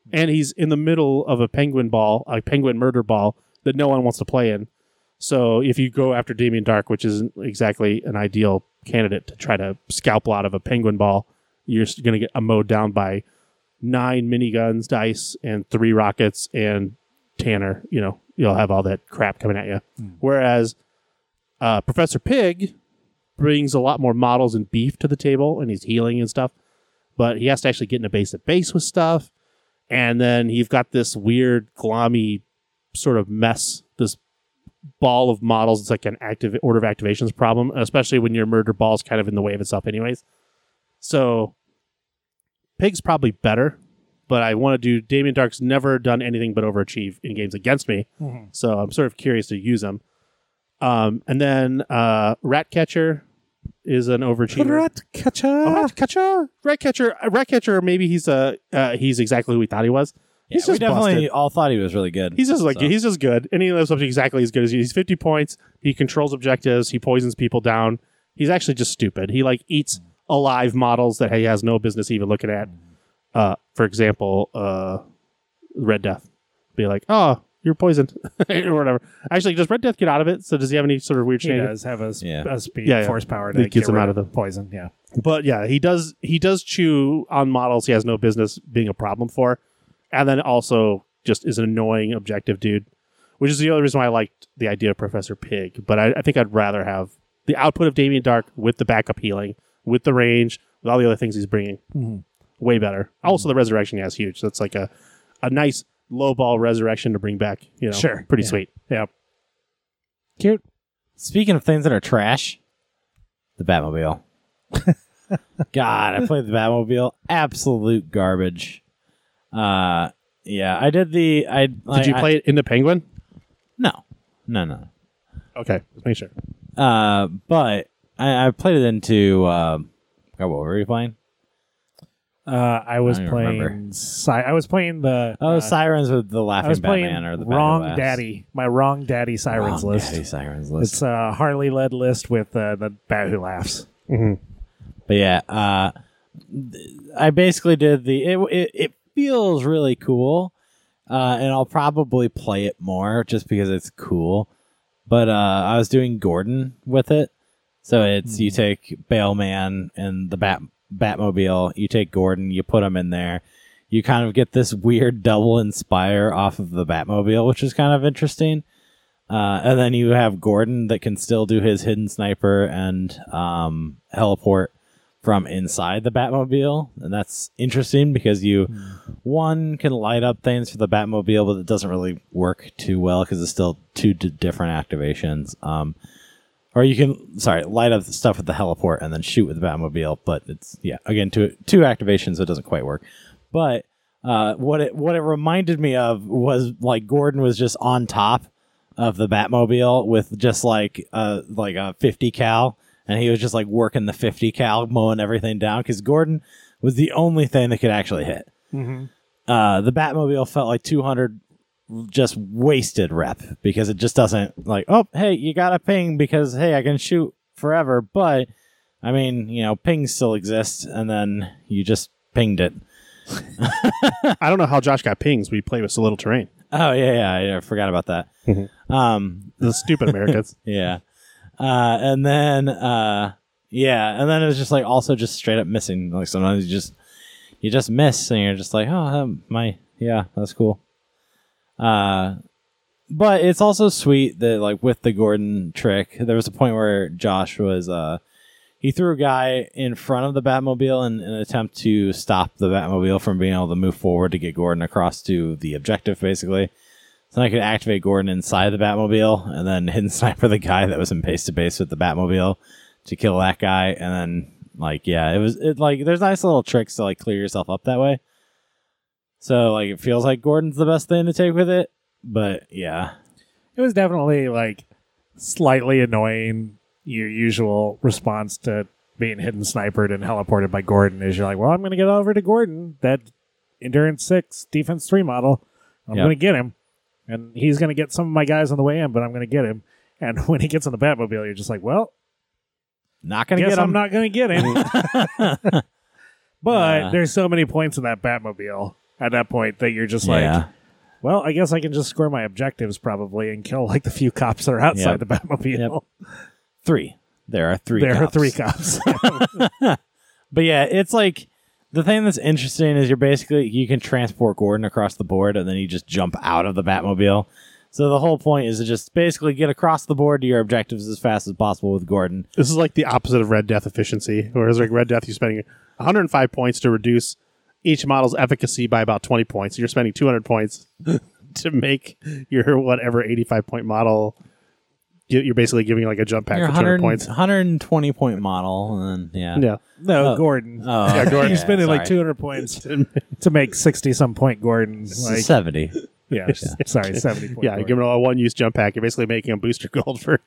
and he's in the middle of a penguin ball, a penguin murder ball that no one wants to play in. So if you go after Damien Dark, which isn't exactly an ideal candidate to try to scalpel out of a penguin ball, you're going to get a mowed down by nine miniguns, dice, and three rockets, and Tanner. You know, you'll have all that crap coming at you. Mm. Whereas uh, Professor Pig brings a lot more models and beef to the table, and he's healing and stuff. But he has to actually get in a base at base with stuff. And then you've got this weird, glommy sort of mess, this ball of models. It's like an active order of activations problem, especially when your murder ball is kind of in the way of itself anyways. So Pig's probably better, but I want to do... Damien Dark's never done anything but overachieve in games against me. Mm-hmm. So I'm sort of curious to use him. Um, and then uh, Ratcatcher is an overachiever. Ratcatcher. Oh, Ratcatcher. Ratcatcher. Ratcatcher. Maybe he's a uh, he's exactly who we thought he was. Yeah, he's we just definitely busted. all thought he was really good. He's just like so. he's just good, and he lives up to exactly as good as you. He's fifty points. He controls objectives. He poisons people down. He's actually just stupid. He like eats alive models that he has no business even looking at. Uh, for example, uh, Red Death. Be like, oh, you're poisoned, or whatever. Actually, does Red Death get out of it? So does he have any sort of weird He change? does have a, sp- Yeah. a speed Yeah, yeah. force power That to gets get him rid out of of the- poison. Yeah. But yeah, he does he does chew on models he has no business being a problem for, and then also just is an annoying objective dude, which is the other reason why I liked the idea of Professor Pig. But I, I think I'd rather have the output of Damien Dark with the backup healing, with the range, with all the other things he's bringing. Mm-hmm. Way better. Also, the resurrection he has huge. So it's like a, a nice low ball resurrection to bring back. You know, Sure. pretty Yeah. sweet. Yeah. Cute. Speaking of things that are trash, the Batmobile. God, I played the Batmobile. Absolute garbage. Uh, yeah, I did the. I Did you play it in the Penguin? No, no, no. Okay, let's make sure. Uh, but I, I played it into. Uh, God, what were you playing? Uh, I was I don't playing. remember. Si- I was playing the. Oh, uh, Sirens with the Laughing I was playing Batman or the Wrong Battle Ass. Daddy. My Wrong Daddy Sirens Wrong list. Daddy Sirens list. It's a Harley led list with uh, the Bat Who Laughs. Mm-hmm. But yeah, uh, th- I basically did the. It, it, it feels really cool, uh, and I'll probably play it more just because it's cool. But uh, I was doing Gordon with it, so it's mm. you take Bailman and the Bat Batmobile, you take Gordon, you put him in there, you kind of get this weird double inspire off of the Batmobile, which is kind of interesting. Uh, and then you have Gordon that can still do his hidden sniper and um, heliport from inside the Batmobile. And that's interesting because you, mm. one, can light up things for the Batmobile, but it doesn't really work too well because it's still two d- different activations. Um, or you can, sorry, light up the stuff with the heliport and then shoot with the Batmobile. But it's, yeah, again, two, two activations, so it doesn't quite work. But uh, what it what it reminded me of was like Gordon was just on top of the Batmobile with just like a like a fifty cal, and he was just like working the fifty cal, mowing everything down because Gordon was the only thing that could actually hit. Mm-hmm. Uh, the Batmobile felt like two hundred just wasted rep because it just doesn't like, oh, hey, you got a ping because hey, I can shoot forever, but I mean, you know, pings still exist, and then you just pinged it. I don't know how Josh got pings. We play with so little terrain. Oh yeah, yeah, I forgot about that. Mm-hmm. Um, the stupid Americans. Yeah. Uh, and then, uh, yeah, and then it was just like also just straight up missing. Like sometimes you just you just miss, and you're just like, oh, um, my yeah, that's cool. Uh, but it's also sweet that like with the Gordon trick, there was a point where Josh was uh, he threw a guy in front of the Batmobile in, in an attempt to stop the Batmobile from being able to move forward to get Gordon across to the objective, basically. So I could activate Gordon inside the Batmobile and then hidden sniper the guy that was in base to base with the Batmobile to kill that guy. And then, like, yeah, it was it like there's nice little tricks to like clear yourself up that way. So like it feels like Gordon's the best thing to take with it, but yeah, it was definitely like slightly annoying. Your usual response to being hidden snipered and heliported by Gordon is you're like, well, I'm going to get over to Gordon, that endurance six defense three model. I'm Yep. going to get him. And he's going to get some of my guys on the way in, but I'm going to get him. And when he gets on the Batmobile, you're just like, well, not gonna guess get him. I'm not going to get him. But Uh. there's so many points in that Batmobile at that point that you're just Yeah. like, well, I guess I can just score my objectives probably and kill like the few cops that are outside Yep. the Batmobile. Three. There are three There cops. are three cops. But yeah, it's like the thing that's interesting is you're basically you can transport Gordon across the board and then you just jump out of the Batmobile. So the whole point is to just basically get across the board to your objectives as fast as possible with Gordon. This is like the opposite of Red Death efficiency, whereas like Red Death, you're spending one hundred five points to reduce each model's efficacy by about twenty points. You're spending two hundred points to make your whatever eighty-five point model. you- You're basically giving like a jump pack Your for two hundred one hundred, points. one hundred twenty point model, and then yeah, Yeah. no, Oh. Gordon. Oh, Yeah, Gordon. He's spending like sorry. two hundred points to make sixty some point Gordon. Like, seventy. yeah, sorry, seventy point. Yeah, you're Gordon. giving a one use jump pack. You're basically making a booster gold for.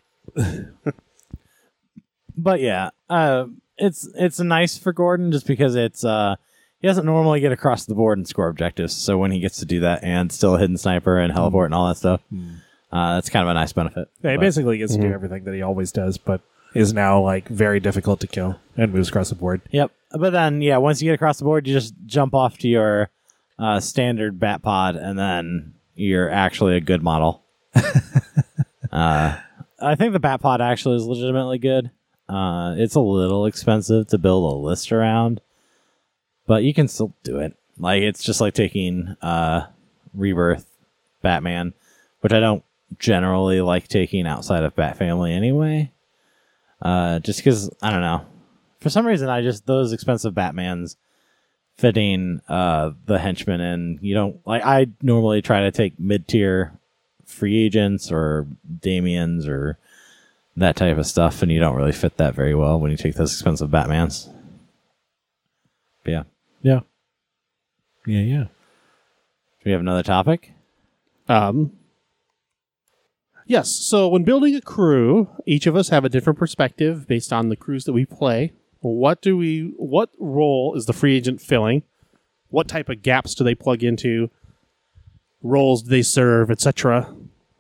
But yeah, uh, it's it's nice for Gordon just because it's uh, he doesn't normally get across the board and score objectives. So when he gets to do that and still a hidden sniper and heliport and all that stuff, uh, that's kind of a nice benefit. Yeah, he But- basically gets to do everything that he always does, but is now like very difficult to kill and moves across the board. Yep. But then, yeah, once you get across the board, you just jump off to your uh, standard bat pod, and then you're actually a good model. uh, I think the bat pod actually is legitimately good. Uh, it's a little expensive to build a list around, but you can still do it. Like, it's just like taking uh, Rebirth Batman, which I don't generally like taking outside of Bat Family anyway. Uh, just because, I don't know. For some reason, I just, those expensive Batmans fitting uh, the henchmen in, you don't, like, I normally try to take mid-tier free agents or Damians or that type of stuff, and you don't really fit that very well when you take those expensive Batmans. But yeah. Yeah. Yeah, yeah. Do we have another topic? Um, yes. So when building a crew, each of us have a different perspective based on the crews that we play. What do we? What role is the free agent filling? What type of gaps do they plug into? Roles do they serve, et cetera.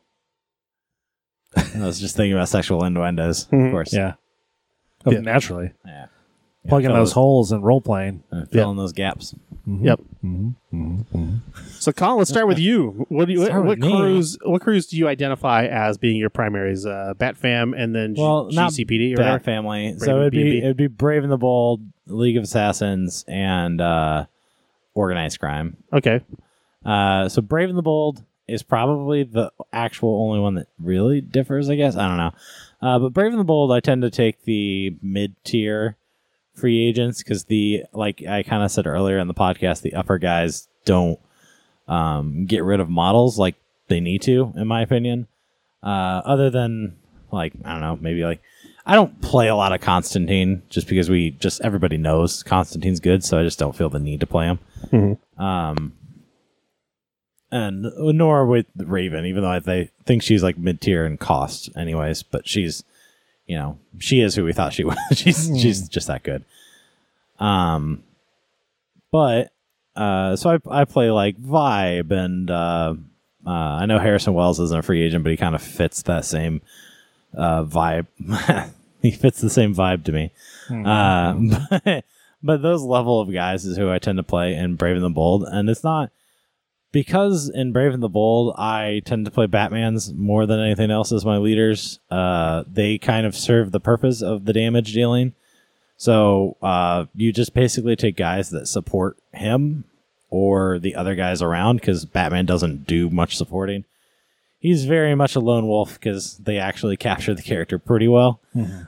I was just thinking about sexual innuendos, of Mhm. course. Yeah. Oh, Yeah. Naturally. Yeah. Plugging fill those holes in role playing. uh, Fill in those gaps. Yep. So, Colin, let's start with you. What do you? Start What, with me. crews? What crews do you identify as being your primaries? Uh, Bat Fam and then G- Well, not G C P D or Bat whatever? Family. Brave so and it'd be B and B. it'd be Brave and the Bold, League of Assassins, and uh, Organized Crime. Okay. Uh, so Brave and the Bold is probably the actual only one that really differs, I guess. I don't know. Uh, but Brave and the Bold, I tend to take the mid-tier free agents because the, like I kind of said earlier in the podcast, the upper guys don't um, get rid of models like they need to, in my opinion. Uh, other than, like, I don't know, maybe like, I don't play a lot of Constantine just because we just, everybody knows Constantine's good, so I just don't feel the need to play him. Mhm. Um, and nor with Raven, even though I th- think she's like mid tier in cost, anyways. But she's, you know, she is who we thought she was. she's she's just that good. Um, but uh, so I I play like Vibe, and uh, uh, I know Harrison Wells isn't a free agent, but he kind of fits that same uh vibe. He fits the same vibe to me. Uh, but, but those level of guys is who I tend to play in Brave and the Bold, and it's not. Because in Brave and the Bold, I tend to play Batmans more than anything else as my leaders. Uh, they kind of serve the purpose of the damage dealing. So uh, you just basically take guys that support him or the other guys around because Batman doesn't do much supporting. He's very much a lone wolf because they actually capture the character pretty well.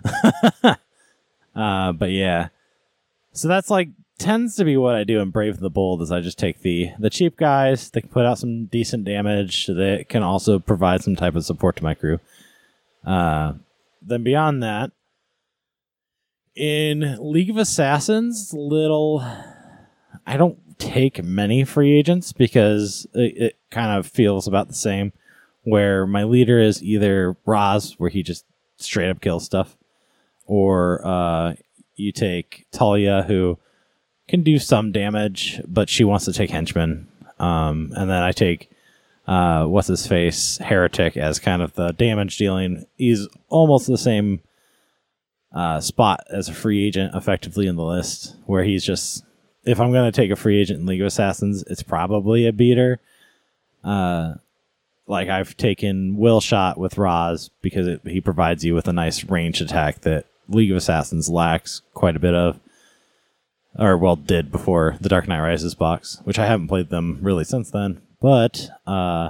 uh, but yeah. So that's like tends to be what I do in Brave and the Bold is I just take the the cheap guys that can put out some decent damage that can also provide some type of support to my crew. Uh, then beyond that, in League of Assassins, little I don't take many free agents because it, it kind of feels about the same. Where my leader is either Raz, where he just straight up kills stuff, or uh, you take Talia, who can do some damage, but she wants to take henchmen. Um, and then I take, uh, what's his face, Heretic as kind of the damage dealing. He's almost the same uh, spot as a free agent effectively in the list, where he's just if I'm going to take a free agent in League of Assassins, it's probably a beater. Uh, like I've taken Will Shot with Roz because it, he provides you with a nice ranged attack that League of Assassins lacks quite a bit of. Or, well, did before the Dark Knight Rises box, which I haven't played them really since then. But, uh,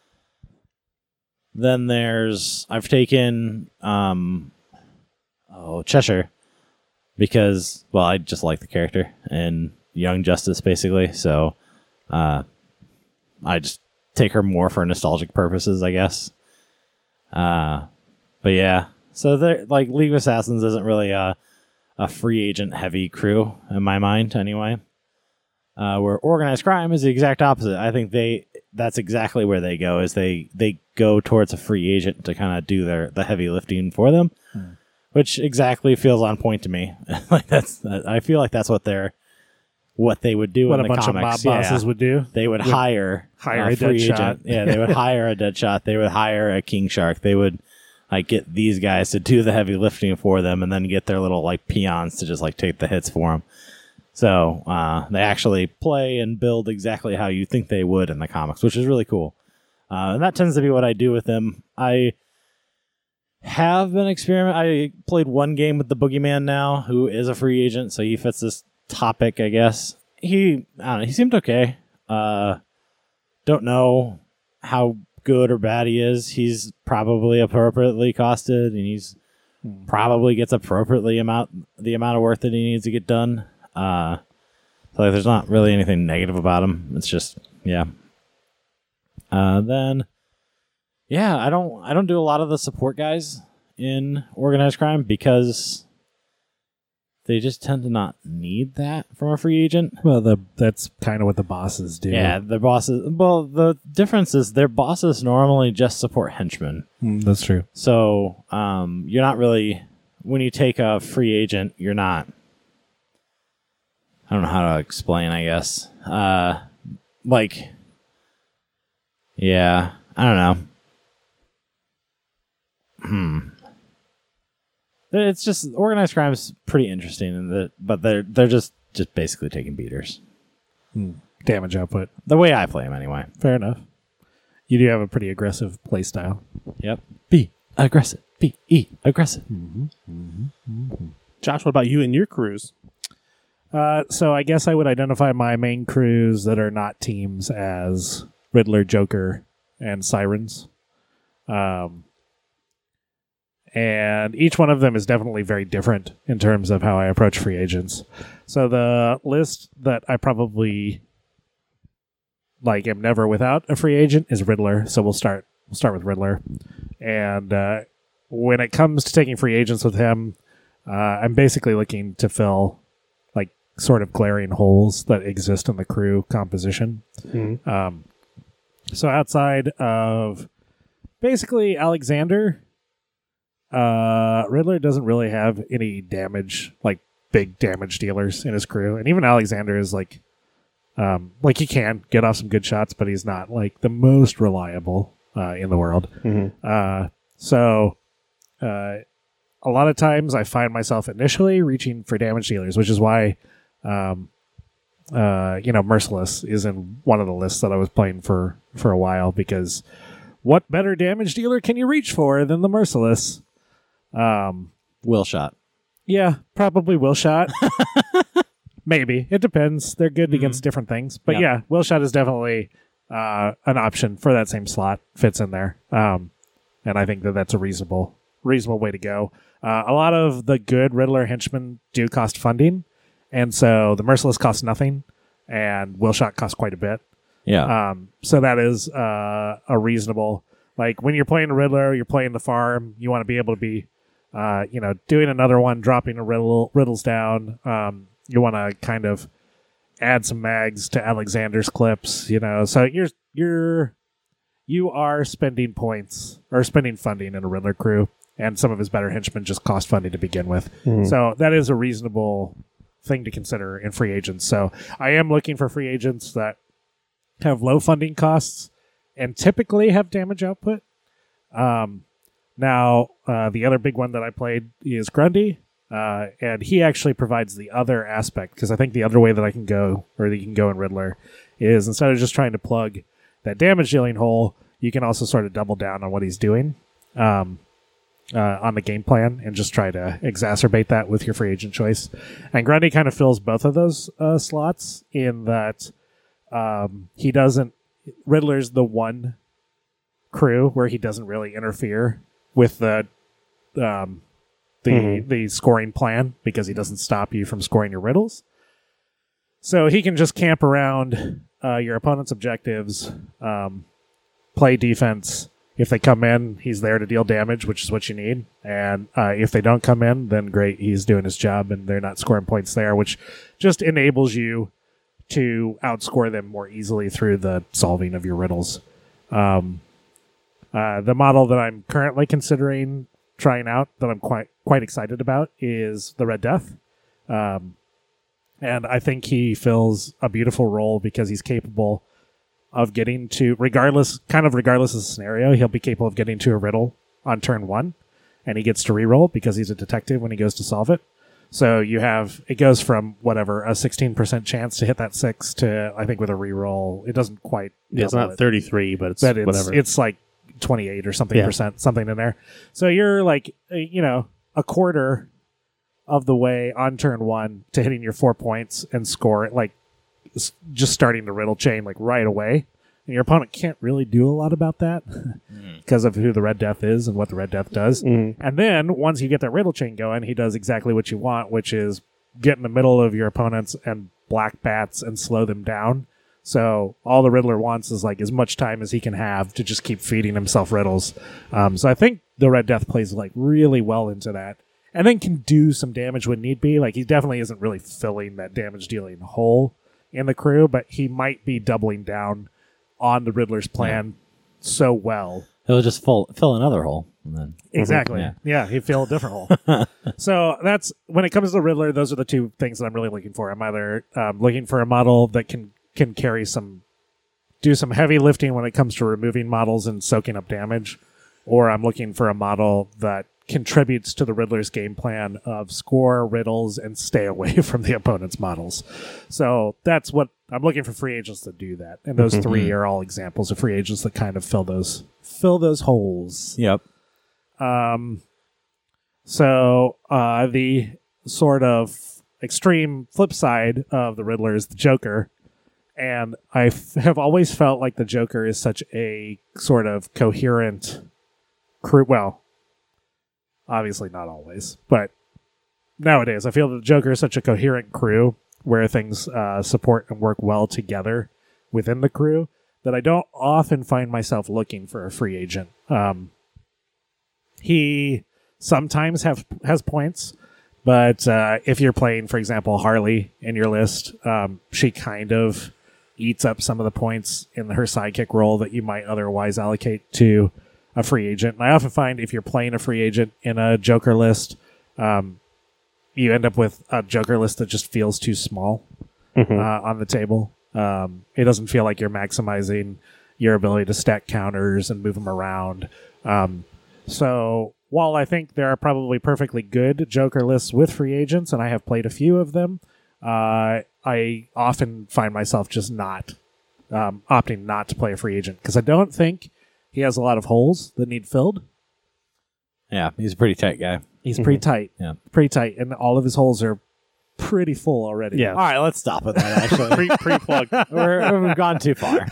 then there's, I've taken, um, oh, Cheshire, because, well, I just like the character, and Young Justice, basically, so, uh, I just take her more for nostalgic purposes, I guess. Uh, but yeah, so there, like, League of Assassins isn't really, uh, a free agent heavy crew in my mind anyway. Uh, where Organized Crime is the exact opposite. I think they that's exactly where they go is they they go towards a free agent to kind of do their the heavy lifting for them, hmm. which exactly feels on point to me. Like that's I feel like that's what they're what they would do what in a the bunch comics. of mob bosses yeah. would do. They would Would hire hire a, a free dead agent. shot. Yeah, they would hire a dead shot. They would hire a king shark. They would like get these guys to do the heavy lifting for them, and then get their little like peons to just like take the hits for them. So uh, they actually play and build exactly how you think they would in the comics, which is really cool. Uh, and that tends to be what I do with them. I have been experiment. I played one game with the Boogeyman now, who is a free agent, so he fits this topic, I guess. He, I don't know, he seemed okay. Uh, don't know how good or bad he is. He's probably appropriately costed, and he's hmm. probably gets appropriately amount the amount of work that he needs to get done. Uh, so like, there's not really anything negative about him. It's just yeah. Uh, then yeah, I don't I don't do a lot of the support guys in Organized Crime because they just tend to not need that from a free agent. Well, the that's kind of what the bosses do. Yeah, the bosses. Well, the difference is their bosses normally just support henchmen. Mm, that's true. So um, you're not really, when you take a free agent, you're not, I don't know how to explain, I guess. Uh, like, yeah, I don't know. Hmm. It's just Organized Crime is pretty interesting, in the, but they're they're just, just basically taking beaters. Hmm. Damage output. The way I play them, anyway. Fair enough. You do have a pretty aggressive play style. Yep. Be aggressive. Be e aggressive. Mm-hmm. Mm-hmm. Mm-hmm. Josh, what about you and your crews? Uh, so I guess I would identify my main crews that are not teams as Riddler, Joker, and Sirens. Um. And each one of them is definitely very different in terms of how I approach free agents. So the list that I probably like am never without a free agent is Riddler. So we'll start we'll start with Riddler. And uh, when it comes to taking free agents with him, uh, I'm basically looking to fill like sort of glaring holes that exist in the crew composition. Mm-hmm. Um, so outside of basically Alexander, Uh, Riddler doesn't really have any damage, like big damage dealers in his crew, and even Alexander is like, um, like he can get off some good shots, but he's not like the most reliable uh, in the world. Mm-hmm. Uh, so, uh, a lot of times I find myself initially reaching for damage dealers, which is why, um, uh, you know, Merciless is in one of the lists that I was playing for for a while because what better damage dealer can you reach for than the Merciless? Um, Will Shot. Yeah, probably Will Shot. Maybe. It depends. They're good mm-hmm. against different things. But yeah, yeah Will Shot is definitely uh, an option for that same slot. Fits in there. Um, and I think that that's a reasonable reasonable way to go. Uh, a lot of the good Riddler henchmen do cost funding. And so the Merciless costs nothing. And Will Shot costs quite a bit. Yeah. Um, so that is uh, a reasonable... Like, when you're playing a Riddler, you're playing the farm, you want to be able to be... Uh, you know, doing another one, dropping a riddle, riddles down. Um, you want to kind of add some mags to Alexander's clips, you know. So you're you're you are spending points or spending funding in a Riddler crew, and some of his better henchmen just cost funding to begin with. Mm. So that is a reasonable thing to consider in free agents. So I am looking for free agents that have low funding costs and typically have damage output. Um. Now, uh, the other big one that I played is Grundy. Uh, and he actually provides the other aspect, because I think the other way that I can go, or that you can go in Riddler, is instead of just trying to plug that damage dealing hole, you can also sort of double down on what he's doing um, uh, on the game plan and just try to exacerbate that with your free agent choice. And Grundy kind of fills both of those uh, slots in that um, he doesn't, Riddler's the one crew where he doesn't really interfere with the um, the mm-hmm. the scoring plan, because he doesn't stop you from scoring your riddles. So he can just camp around uh, your opponent's objectives, um, play defense. If they come in, he's there to deal damage, which is what you need. And uh, if they don't come in, then great, he's doing his job and they're not scoring points there, which just enables you to outscore them more easily through the solving of your riddles. Um, uh, the model that I'm currently considering trying out, that I'm quite quite excited about, is the Red Death. Um, and I think he fills a beautiful role because he's capable of getting to, regardless, kind of regardless of the scenario, he'll be capable of getting to a riddle on turn one, and he gets to reroll because he's a detective when he goes to solve it. So you have, it goes from whatever, a sixteen percent chance to hit that six to, I think with a reroll, it doesn't quite. Yeah, it's not it. thirty-three, but it's, but it's whatever. It's like twenty-eight or something Yeah. percent, something in there. So you're like, uh, you know, a quarter of the way on turn one to hitting your four points and score it, like s- just starting the riddle chain like right away. And your opponent can't really do a lot about that because of who the Red Death is and what the Red Death does. Mm. And then once you get that riddle chain going, he does exactly what you want, which is get in the middle of your opponents and black bats and slow them down. So all the Riddler wants is like as much time as he can have to just keep feeding himself riddles. Um, so I think the Red Death plays like really well into that, and then can do some damage when need be. Like he definitely isn't really filling that damage dealing hole in the crew, but he might be doubling down on the Riddler's plan yeah. so well. He'll just full, fill another hole. And then, exactly. Yeah. yeah, he'd fill a different hole. So that's, when it comes to the Riddler, those are the two things that I'm really looking for. I'm either um, looking for a model that can can carry some, do some heavy lifting when it comes to removing models and soaking up damage, or I'm looking for a model that contributes to the Riddler's game plan of score riddles and stay away from the opponent's models. So that's what I'm looking for, free agents that do that. And those three are all examples of free agents that kind of fill those fill those holes. Yep. Um. So uh, the sort of extreme flip side of the Riddler is the Joker. And I f- have always felt like the Joker is such a sort of coherent crew. Well, obviously not always, but nowadays I feel that the Joker is such a coherent crew where things uh, support and work well together within the crew that I don't often find myself looking for a free agent. Um, he sometimes have has points, but uh, if you're playing, for example, Harley in your list, um, she kind of eats up some of the points in her sidekick role that you might otherwise allocate to a free agent. And I often find if you're playing a free agent in a Joker list, um, you end up with a Joker list that just feels too small Mm-hmm. uh, on the table. Um, it doesn't feel like you're maximizing your ability to stack counters and move them around. Um, so while I think there are probably perfectly good Joker lists with free agents, and I have played a few of them, uh, I often find myself just not um, opting not to play a free agent because I don't think he has a lot of holes that need filled. Yeah, he's a pretty tight guy. He's pretty tight. Yeah. Pretty tight. And all of his holes are pretty full already. Yeah. All right, let's stop with that, actually. Pre pre plug. We're, we've gone too far.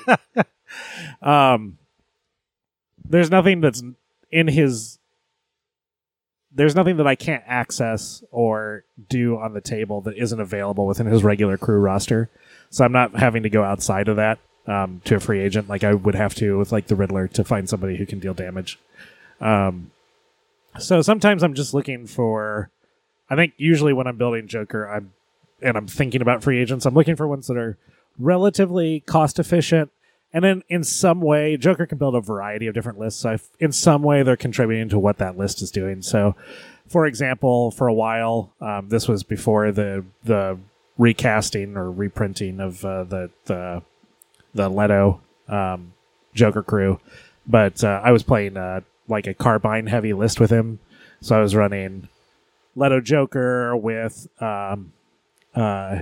Um, there's nothing that's in his... There's nothing that I can't access or do on the table that isn't available within his regular crew roster. So I'm not having to go outside of that um, to a free agent like I would have to with like the Riddler to find somebody who can deal damage. Um, so sometimes I'm just looking for... I think usually when I'm building Joker, I'm and I'm thinking about free agents, I'm looking for ones that are relatively cost efficient. And then in some way, Joker can build a variety of different lists. So if, in some way, they're contributing to what that list is doing. So, for example, for a while, um, this was before the the recasting or reprinting of uh, the the the Leto um, Joker crew. But uh, I was playing uh, like a carbine heavy list with him. So I was running Leto Joker, with um, uh,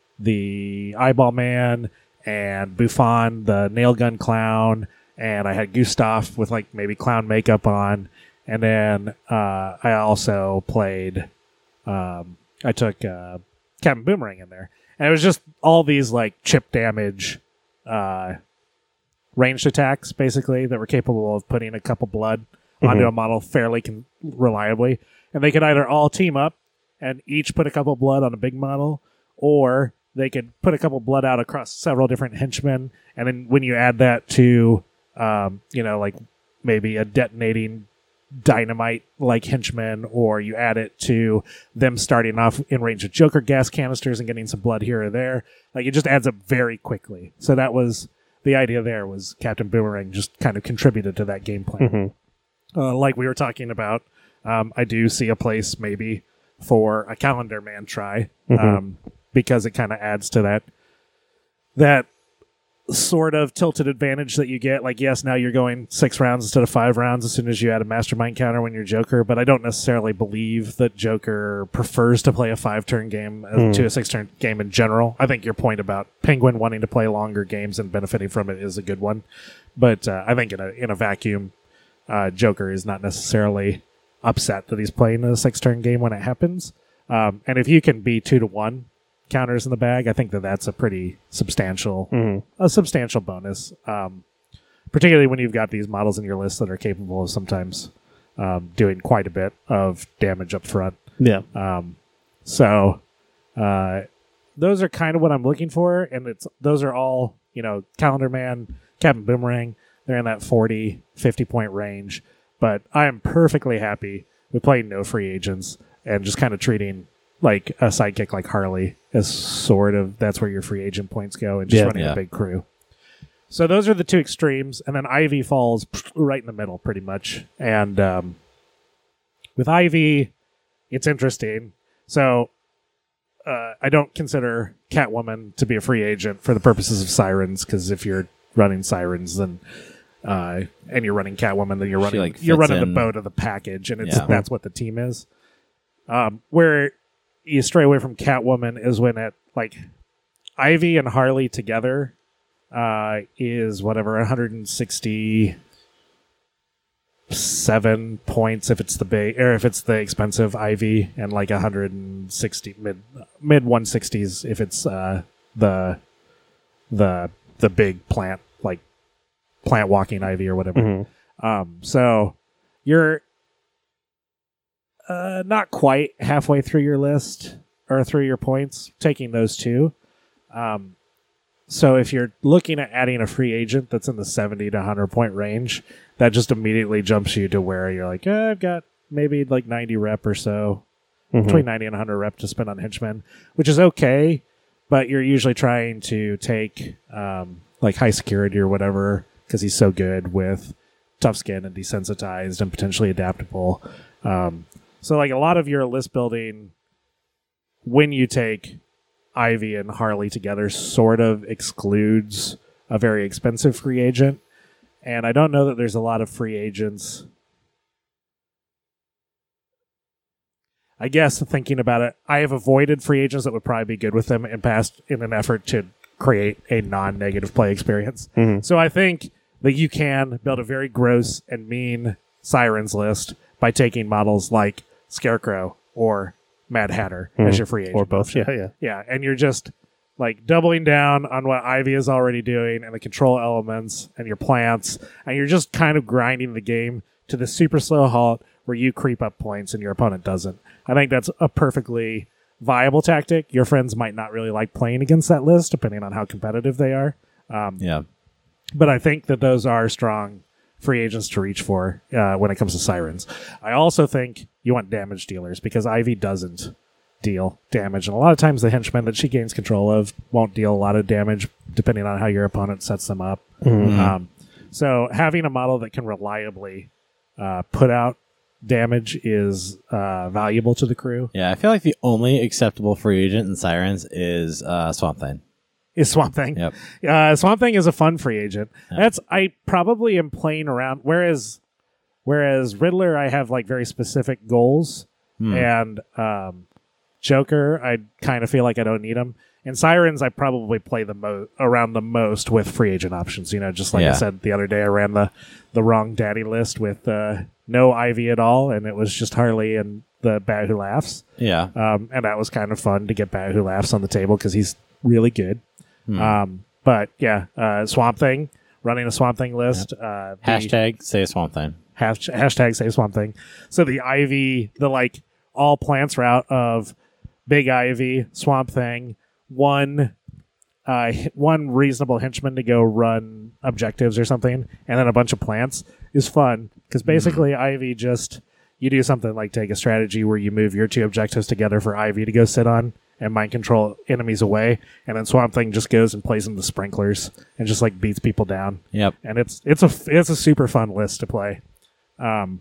the Eyeball Man, and Buffon, the nail gun clown, and I had Gustav with like maybe clown makeup on, and then uh, I also played. Um, I took uh, Captain Boomerang in there, and it was just all these like chip damage, uh, ranged attacks basically that were capable of putting a couple blood mm-hmm. onto a model fairly con- reliably, and they could either all team up and each put a couple blood on a big model, or they could put a couple blood out across several different henchmen, and then when you add that to, um, you know, like maybe a detonating dynamite like henchman, or you add it to them starting off in range of Joker gas canisters and getting some blood here or there, like it just adds up very quickly. So that was the idea there, was Captain Boomerang just kind of contributed to that game plan. Mm-hmm. Uh, like we were talking about, um, I do see a place maybe for a Calendar Man try, mm-hmm. um, because it kind of adds to that that sort of tilted advantage that you get. Like, yes, now you're going six rounds instead of five rounds as soon as you add a Mastermind counter when you're Joker, but I don't necessarily believe that Joker prefers to play a five-turn game mm. to a six-turn game in general. I think your point about Penguin wanting to play longer games and benefiting from it is a good one, but uh, I think in a in a vacuum, uh, Joker is not necessarily upset that he's playing a six-turn game when it happens. Um, and if you can be two to one counters in the bag, I think that that's a pretty substantial, mm-hmm. a substantial bonus. Um, particularly when you've got these models in your list that are capable of sometimes um, doing quite a bit of damage up front. Yeah. Um, so uh, those are kind of what I'm looking for, and it's those are all, you know, Calendar Man, Captain Boomerang. They're in that forty, fifty point range. But I am perfectly happy with playing no free agents and just kind of treating like a sidekick like Harley as sort of, that's where your free agent points go, and just yeah, running yeah. a big crew. So those are the two extremes, and then Ivy falls right in the middle pretty much. And um, with Ivy, it's interesting. So uh, I don't consider Catwoman to be a free agent for the purposes of Sirens, because if you're running Sirens, then uh, and you're running Catwoman, then you're running like, you're running in. the boat of the package, and it's Yeah. that's what the team is. Um, where you stray away from Catwoman is when it like Ivy and Harley together uh, is whatever one hundred sixty-seven points if it's the big, or if it's the expensive Ivy, and like one hundred sixty mid mid one sixties if it's uh, the the the big plant, like plant walking Ivy or whatever. Mm-hmm. Um, so you're uh, not quite halfway through your list or through your points, taking those two. Um, so if you're looking at adding a free agent that's in the seventy to one hundred point range, that just immediately jumps you to where you're like, eh, I've got maybe like ninety rep or so, mm-hmm. between ninety and one hundred rep to spend on henchmen, which is okay, but you're usually trying to take um, like high security or whatever, because he's so good with tough skin and desensitized and potentially adaptable. Um, so like a lot of your list building, when you take Ivy and Harley together, sort of excludes a very expensive free agent. And I don't know that there's a lot of free agents. I guess thinking about it, I have avoided free agents that would probably be good with them in past in an effort to create a non-negative play experience. Mm-hmm. So I think that you can build a very gross and mean Sirens list by taking models like Scarecrow or Mad Hatter mm-hmm. as your free agent. Or both, option. yeah, yeah. Yeah, and you're just like doubling down on what Ivy is already doing and the control elements and your plants, and you're just kind of grinding the game to the super slow halt where you creep up points and your opponent doesn't. I think that's a perfectly viable tactic. Your friends might not really like playing against that list, depending on how competitive they are. Um, Yeah. But I think that those are strong free agents to reach for uh, when it comes to Sirens. I also think you want damage dealers, because Ivy doesn't deal damage, and a lot of times the henchmen that she gains control of won't deal a lot of damage depending on how your opponent sets them up. Mm-hmm. Um, so having a model that can reliably uh, put out damage is uh, valuable to the crew. Yeah, I feel like the only acceptable free agent in Sirens is uh, Swamp Thing. Is Swamp Thing. Yep. Uh, Swamp Thing is a fun free agent. Yeah. That's I probably am playing around. Whereas, whereas Riddler, I have like very specific goals. Hmm. And um, Joker, I kind of feel like I don't need him. And Sirens, I probably play the mo- around the most with free agent options. You know, just like Yeah. I said the other day, I ran the, the wrong daddy list with uh, no Ivy at all, and it was just Harley and the Bat Who Laughs. Yeah. Um, and that was kind of fun to get Bat Who Laughs on the table because he's really good. Hmm. Um, but yeah, uh, Swamp Thing, running a Swamp Thing list. Uh, the Hashtag say Swamp Thing. hash- hashtag say Swamp Thing. So the Ivy, the like all plants route of Big Ivy, Swamp Thing, one uh, h- one reasonable henchman to go run objectives or something, and then a bunch of plants is fun because basically Ivy just you do something like take a strategy where you move your two objectives together for Ivy to go sit on and mind control enemies away, and then Swamp Thing just goes and plays in the sprinklers and just like beats people down, Yep. and it's it's a f- it's a super fun list to play. Um,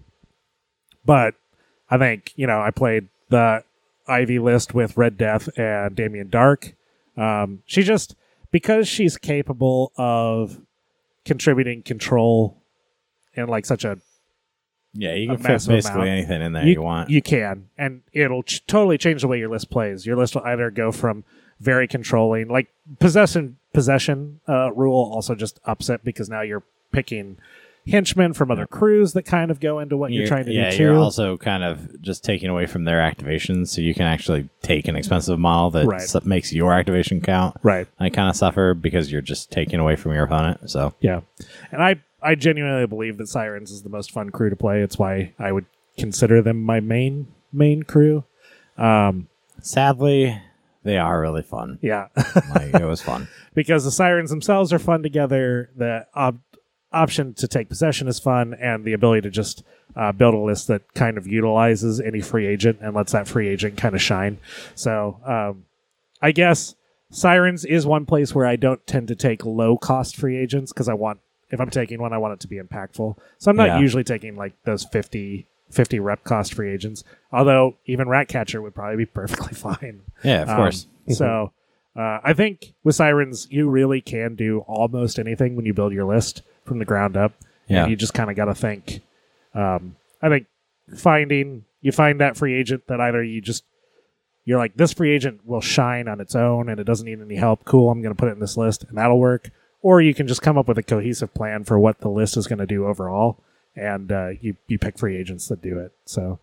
but I think you know I played the Ivy list with Red Death and Damien Dark. Um, she just because she's capable of contributing control in like such a Yeah, you A can fit massive basically amount. anything in there you, want. You can, and it'll ch- totally change the way your list plays. Your list will either go from very controlling, like possession possession uh, rule, also just ups it because now you're picking henchmen from other crews that kind of go into what you're, trying to yeah, do too. you're also kind of just taking away from their activations, so you can actually take an expensive model that Right. s- makes your activation count. right. I kind of suffer because you're just taking away from your opponent. So Yeah, and I I genuinely believe that Sirens is the most fun crew to play. It's why I would consider them my main main crew. Um, sadly, they are really fun. yeah. Like it was fun. Because the Sirens themselves are fun together. The op- option to take possession is fun, and the ability to just uh, build a list that kind of utilizes any free agent and lets that free agent kind of shine. So um, I guess Sirens is one place where I don't tend to take low cost free agents because I want, if I'm taking one, I want it to be impactful. So I'm not Yeah. usually taking like those fifty, fifty rep cost free agents, although even Ratcatcher would probably be perfectly fine. Yeah, of Um, course. So uh, I think with Sirens, you really can do almost anything when you build your list from the ground up. Yeah. And you just kind of got to think. Um, I think finding, you find that free agent that either you just, you're like, this free agent will shine on its own and it doesn't need any help. Cool, I'm going to put it in this list and that'll work. Or you can just come up with a cohesive plan for what the list is going to do overall. And uh, you, you pick free agents that do it. So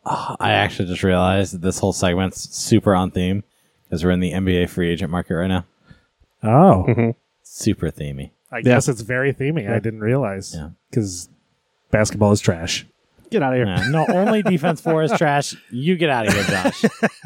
I actually just realized that this whole segment's super on theme because we're in the N B A free agent market right now. Oh, Mhm. Super themey. I guess it's very themey. I didn't realize Yeah. because basketball is trash. Get out of here. Yeah, no, only defense four is trash. You get out of here, Josh.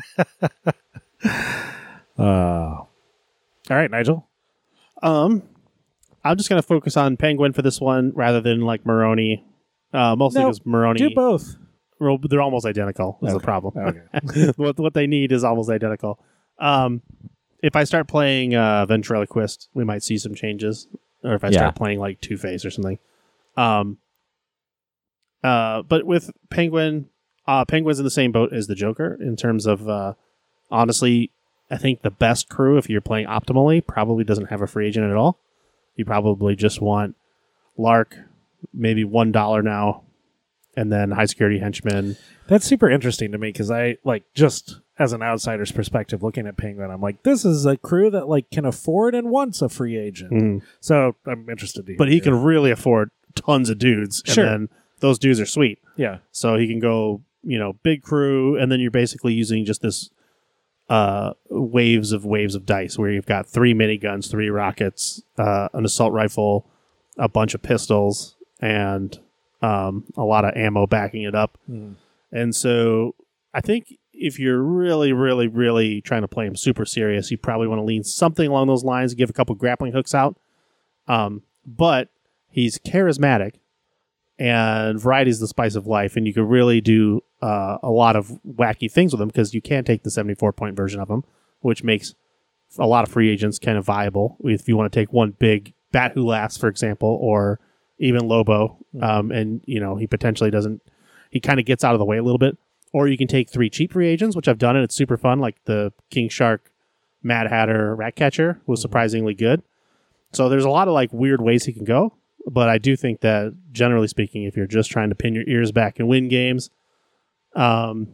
Uh, all right, Nigel. Um, I'm just gonna focus on Penguin for this one rather than like Maroni. Uh, mostly No, because Maroni, Do both. well, they're almost identical. Is the Okay. problem. Okay. what what they need is almost identical. Um, if I start playing uh, Ventriloquist, we might see some changes. Or if I Yeah. start playing like Two Face or something. Um, uh, but with Penguin, uh, Penguin's in the same boat as the Joker in terms of uh, honestly, I think the best crew, if you're playing optimally, probably doesn't have a free agent at all. You probably just want Lark, maybe one dollar now, and then high security henchmen. That's super interesting to me because I like just as an outsider's perspective looking at Penguin, I'm like, this is a crew that like can afford and wants a free agent. So I'm interested to hear. But he can really afford tons of dudes, and Sure. then those dudes are sweet. yeah, So he can go, you know, big crew, and then you're basically using just this uh, waves of waves of dice where you've got three miniguns, three rockets, uh, an assault rifle, a bunch of pistols, and um, a lot of ammo backing it up. Mm. And so I think if you're really, really, really trying to play him super serious, you probably want to lean something along those lines, give a couple grappling hooks out. Um, but he's charismatic, and variety is the spice of life, and you can really do uh, a lot of wacky things with him because you can take the seventy-four point version of him, which makes a lot of free agents kind of viable if you want to take one big Bat Who Laughs, for example, or even Lobo, um, and you know he potentially doesn't. He kind of gets out of the way a little bit. Or you can take three cheap free agents, which I've done, and it's super fun. Like the King Shark, Mad Hatter, Ratcatcher was surprisingly good. So there's a lot of like weird ways he can go. But I do think that generally speaking, if you're just trying to pin your ears back and win games, um,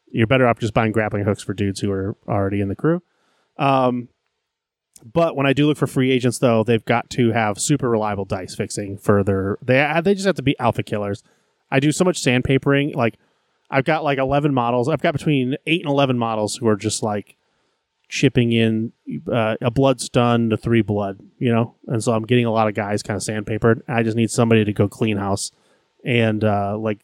you're better off just buying grappling hooks for dudes who are already in the crew. Um, but when I do look for free agents, though, they've got to have super reliable dice fixing for their. They they just have to be alpha killers. I do so much sandpapering. Like I've got like eleven models. I've got between eight and eleven models who are just like chipping in uh, a blood stun to three blood, you know? And so I'm getting a lot of guys kind of sandpapered. I just need somebody to go clean house. And uh, like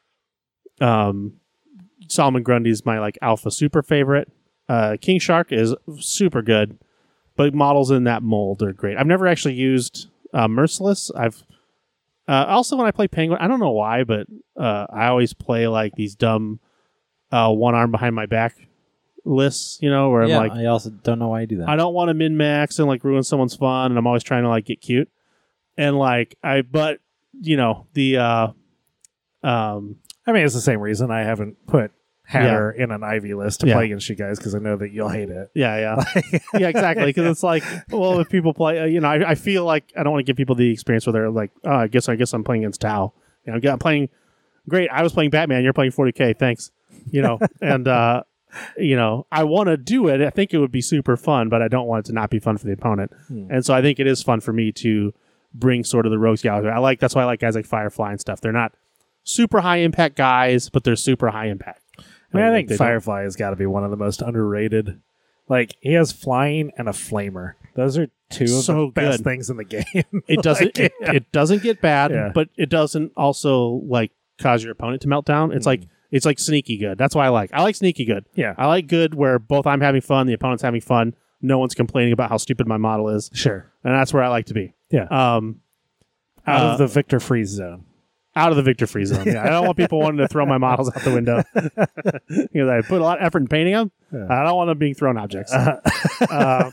um, Solomon Grundy's my like alpha super favorite. Uh, King Shark is super good, but models in that mold are great. I've never actually used uh, Merciless. I've uh, also when I play Penguin, I don't know why, but uh, I always play like these dumb uh, one arm behind my back lists, you know, where yeah, I'm like, I also don't know why you do that. I don't want to min max and like ruin someone's fun, and I'm always trying to like get cute, and like I, but you know the, uh, um, I mean, it's the same reason I haven't put Hatter in an Ivy list to Yeah. play against you guys because I know that you'll hate it. yeah, yeah, yeah, exactly, because it's like, well, if people play, uh, you know, I, I feel like I don't want to give people the experience where they're like, oh, I guess I guess I'm playing against Tau, you know, I'm playing, great, I was playing Batman, you're playing forty K, thanks, you know, and. uh You know, I want to do it. I think it would be super fun, but I don't want it to not be fun for the opponent. Hmm. And so I think it is fun for me to bring sort of the Rogues Gallery. I like that's why I like guys like Firefly and stuff. They're not super high impact guys, but they're super high impact. I mean, I Like, think they don't- Firefly has got to be one of the most underrated. Like, he has flying and a flamer. Those are two of So the best good. things in the game. It doesn't. Like, it, it doesn't get bad, Yeah. but it doesn't also like cause your opponent to melt down. It's Hmm. like it's like sneaky good. That's why I like. I like sneaky good. Yeah, I like good where both I'm having fun, the opponent's having fun. No one's complaining about how stupid my model is, sure. and that's where I like to be. Yeah. Um, Out uh, of the Victor Freeze zone. out of the Victor Free zone. Yeah, I don't want people wanting to throw my models out the window because I put a lot of effort in painting them. Yeah. I don't want them being thrown objects. uh,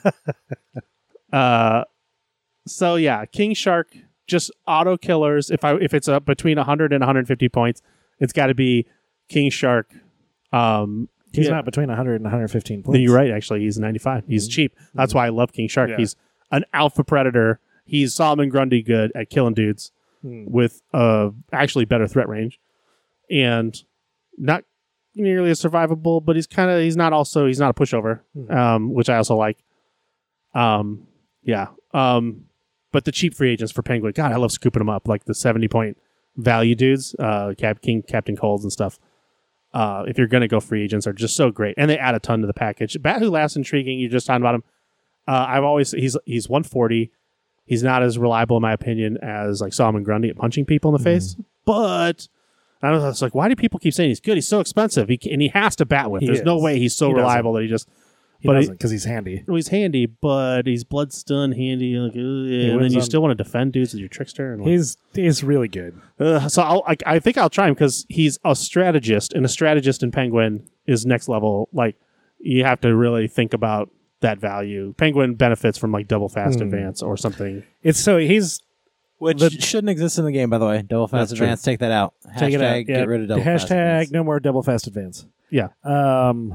uh, so yeah, King Shark just auto killers. If I if it's up between one hundred and one hundred fifty points, it's got to be King Shark. Um, He's yeah. not between one hundred and one hundred fifteen points. No, you're right. Actually, he's ninety-five. He's cheap. That's why I love King Shark. Yeah. He's an alpha predator. He's Solomon Grundy good at killing dudes Hmm. with uh actually better threat range, and not nearly as survivable. But he's kind of he's not also he's not a pushover, Mhm. um, which I also like. Um, yeah. Um, but the cheap free agents for Penguin, God, I love scooping them up like the seventy point value dudes, uh, Cap King, Captain Colds and stuff. Uh, if you're gonna go free agents, are just so great, and they add a ton to the package. Bat Who Laughs intriguing. You're just talking about him. Uh, I've always he's he's one forty. He's not as reliable, in my opinion, as like Solomon Grundy at punching people in the face. But I don't know. It's like, why do people keep saying he's good? He's so expensive, he can, and he has to bat with. He There's no is. way he's so He doesn't. reliable that he just. He but he- doesn't because he's handy. Well, he's handy, but he's blood stun handy. Like, uh, yeah, and then wins you on- still want to defend dudes with your trickster. And like, He's he's really good. uh, so I'll, I, I think I'll try him because he's a strategist, and a strategist in Penguin is next level. Like, you have to really think about that value. Penguin benefits from like double fast Hmm. advance or something. It's so he's Which The- shouldn't exist in the game, by the way. Double fast That's true. advance, take that out. take Hashtag it out. get Yeah. rid of double fast Hashtag advance. no more double fast advance. Yeah. Um.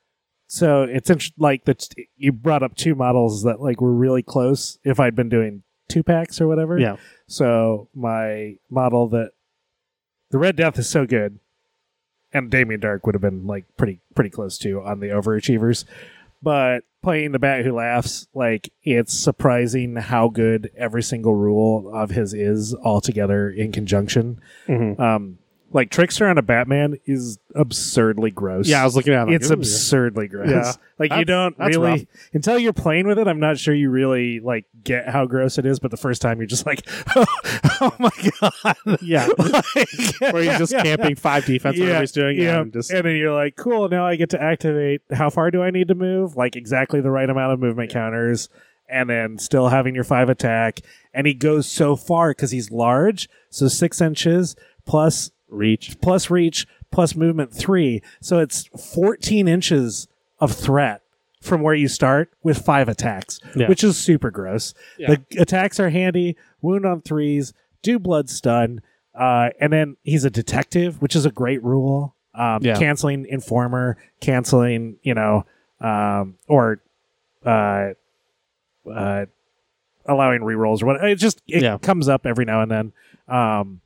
So it's int- like that. You brought up two models that like were really close. If I'd been doing two packs or whatever. Yeah. So my model that the Red Death is so good, and Damien Dark would have been like pretty pretty close to on the overachievers. But playing the Bat Who Laughs, like it's surprising how good every single rule of his is all together in conjunction. Mhm. Um, like Trickster on a Batman is absurdly gross. Yeah, I was looking at it. like, It's ooh, absurdly gross. Yeah. Like you That's- don't that's really rough. until you're playing with it. I'm not sure you really like get how gross it is. But the first time you're just like, oh, oh my god, Yeah. Like- Where he's just camping five defense, whatever he's doing. yeah. And just, and then you're like, cool. Now I get to activate. How far do I need to move? Like exactly the right amount of movement counters, and then still having your five attack. And he goes so far because he's large, so six inches plus reach. plus reach plus movement three. So it's fourteen inches of threat from where you start with five attacks, Yeah. which is super gross. Yeah. The attacks are handy, wound on threes, do blood stun, uh, and then he's a detective, which is a great rule. Um, Yeah. Canceling informer, canceling, you know, um, or uh, uh, allowing rerolls or what. It just it Yeah. comes up every now and then. Um,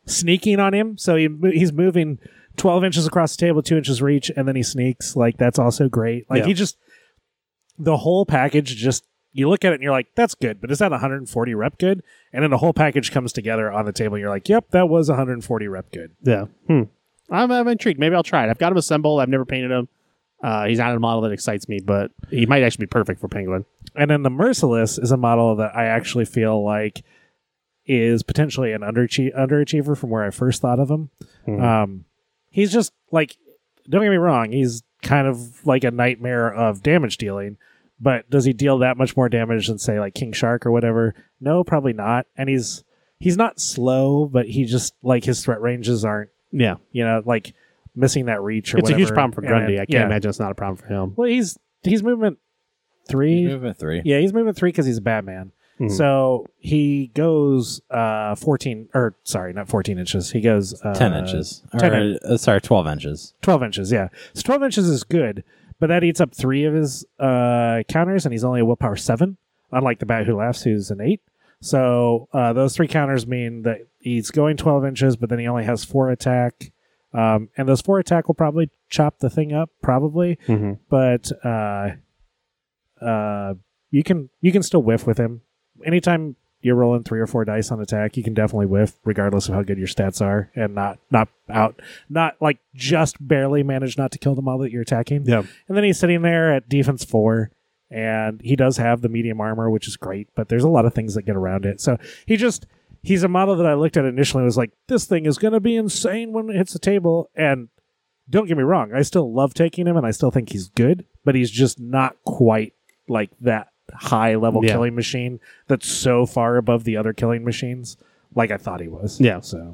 sneaking on him. So he he's moving twelve inches across the table, two inches reach, and then he sneaks. Like, that's also great. Like, Yeah. he just, the whole package just, you look at it and you're like, that's good, but is that one hundred forty rep good? And then the whole package comes together on the table. And you're like, yep, that was one hundred forty rep good. Yeah. Hmm. I'm, I'm intrigued. Maybe I'll try it. I've got him assembled. I've never painted him. Uh, he's not a model that excites me, but he might actually be perfect for Penguin. And then the Merciless is a model that I actually feel like is potentially an underachie- underachiever from where I first thought of him. Hmm. Um, he's just like, don't get me wrong, he's kind of like a nightmare of damage dealing, but does he deal that much more damage than, say, like King Shark or whatever? No, probably not. And he's he's not slow, but he just, like, his threat ranges aren't, Yeah. you know, like missing that reach or It's a huge whatever. problem for And Grundy. then- I can't yeah. imagine it's not a problem for him. Well, he's he's movement three. Movement three. Yeah, he's movement three because he's a Batman. Mhm. So he goes uh, fourteen, or sorry, not fourteen inches. He goes uh, ten inches. ten Or, in- uh, sorry, twelve inches. twelve inches, yeah. So twelve inches is good, but that eats up three of his uh, counters, and he's only a willpower seven, unlike the Bat Who Laughs, who's an eight. So uh, those three counters mean that he's going twelve inches, but then he only has four attack. Um, and those four attack will probably chop the thing up, probably. Mhm. But uh, uh, you can you can still whiff with him. Anytime you're rolling three or four dice on attack, you can definitely whiff, regardless of how good your stats are, and not not out, not like just barely manage not to kill the model that you're attacking. Yeah. And then he's sitting there at defense four, and he does have the medium armor, which is great, but there's a lot of things that get around it. So he just he's a model that I looked at initially and was like, this thing is going to be insane when it hits the table. And don't get me wrong, I still love taking him, and I still think he's good, but he's just not quite like that high level Yeah. killing machine that's so far above the other killing machines like I thought he was. Yeah. So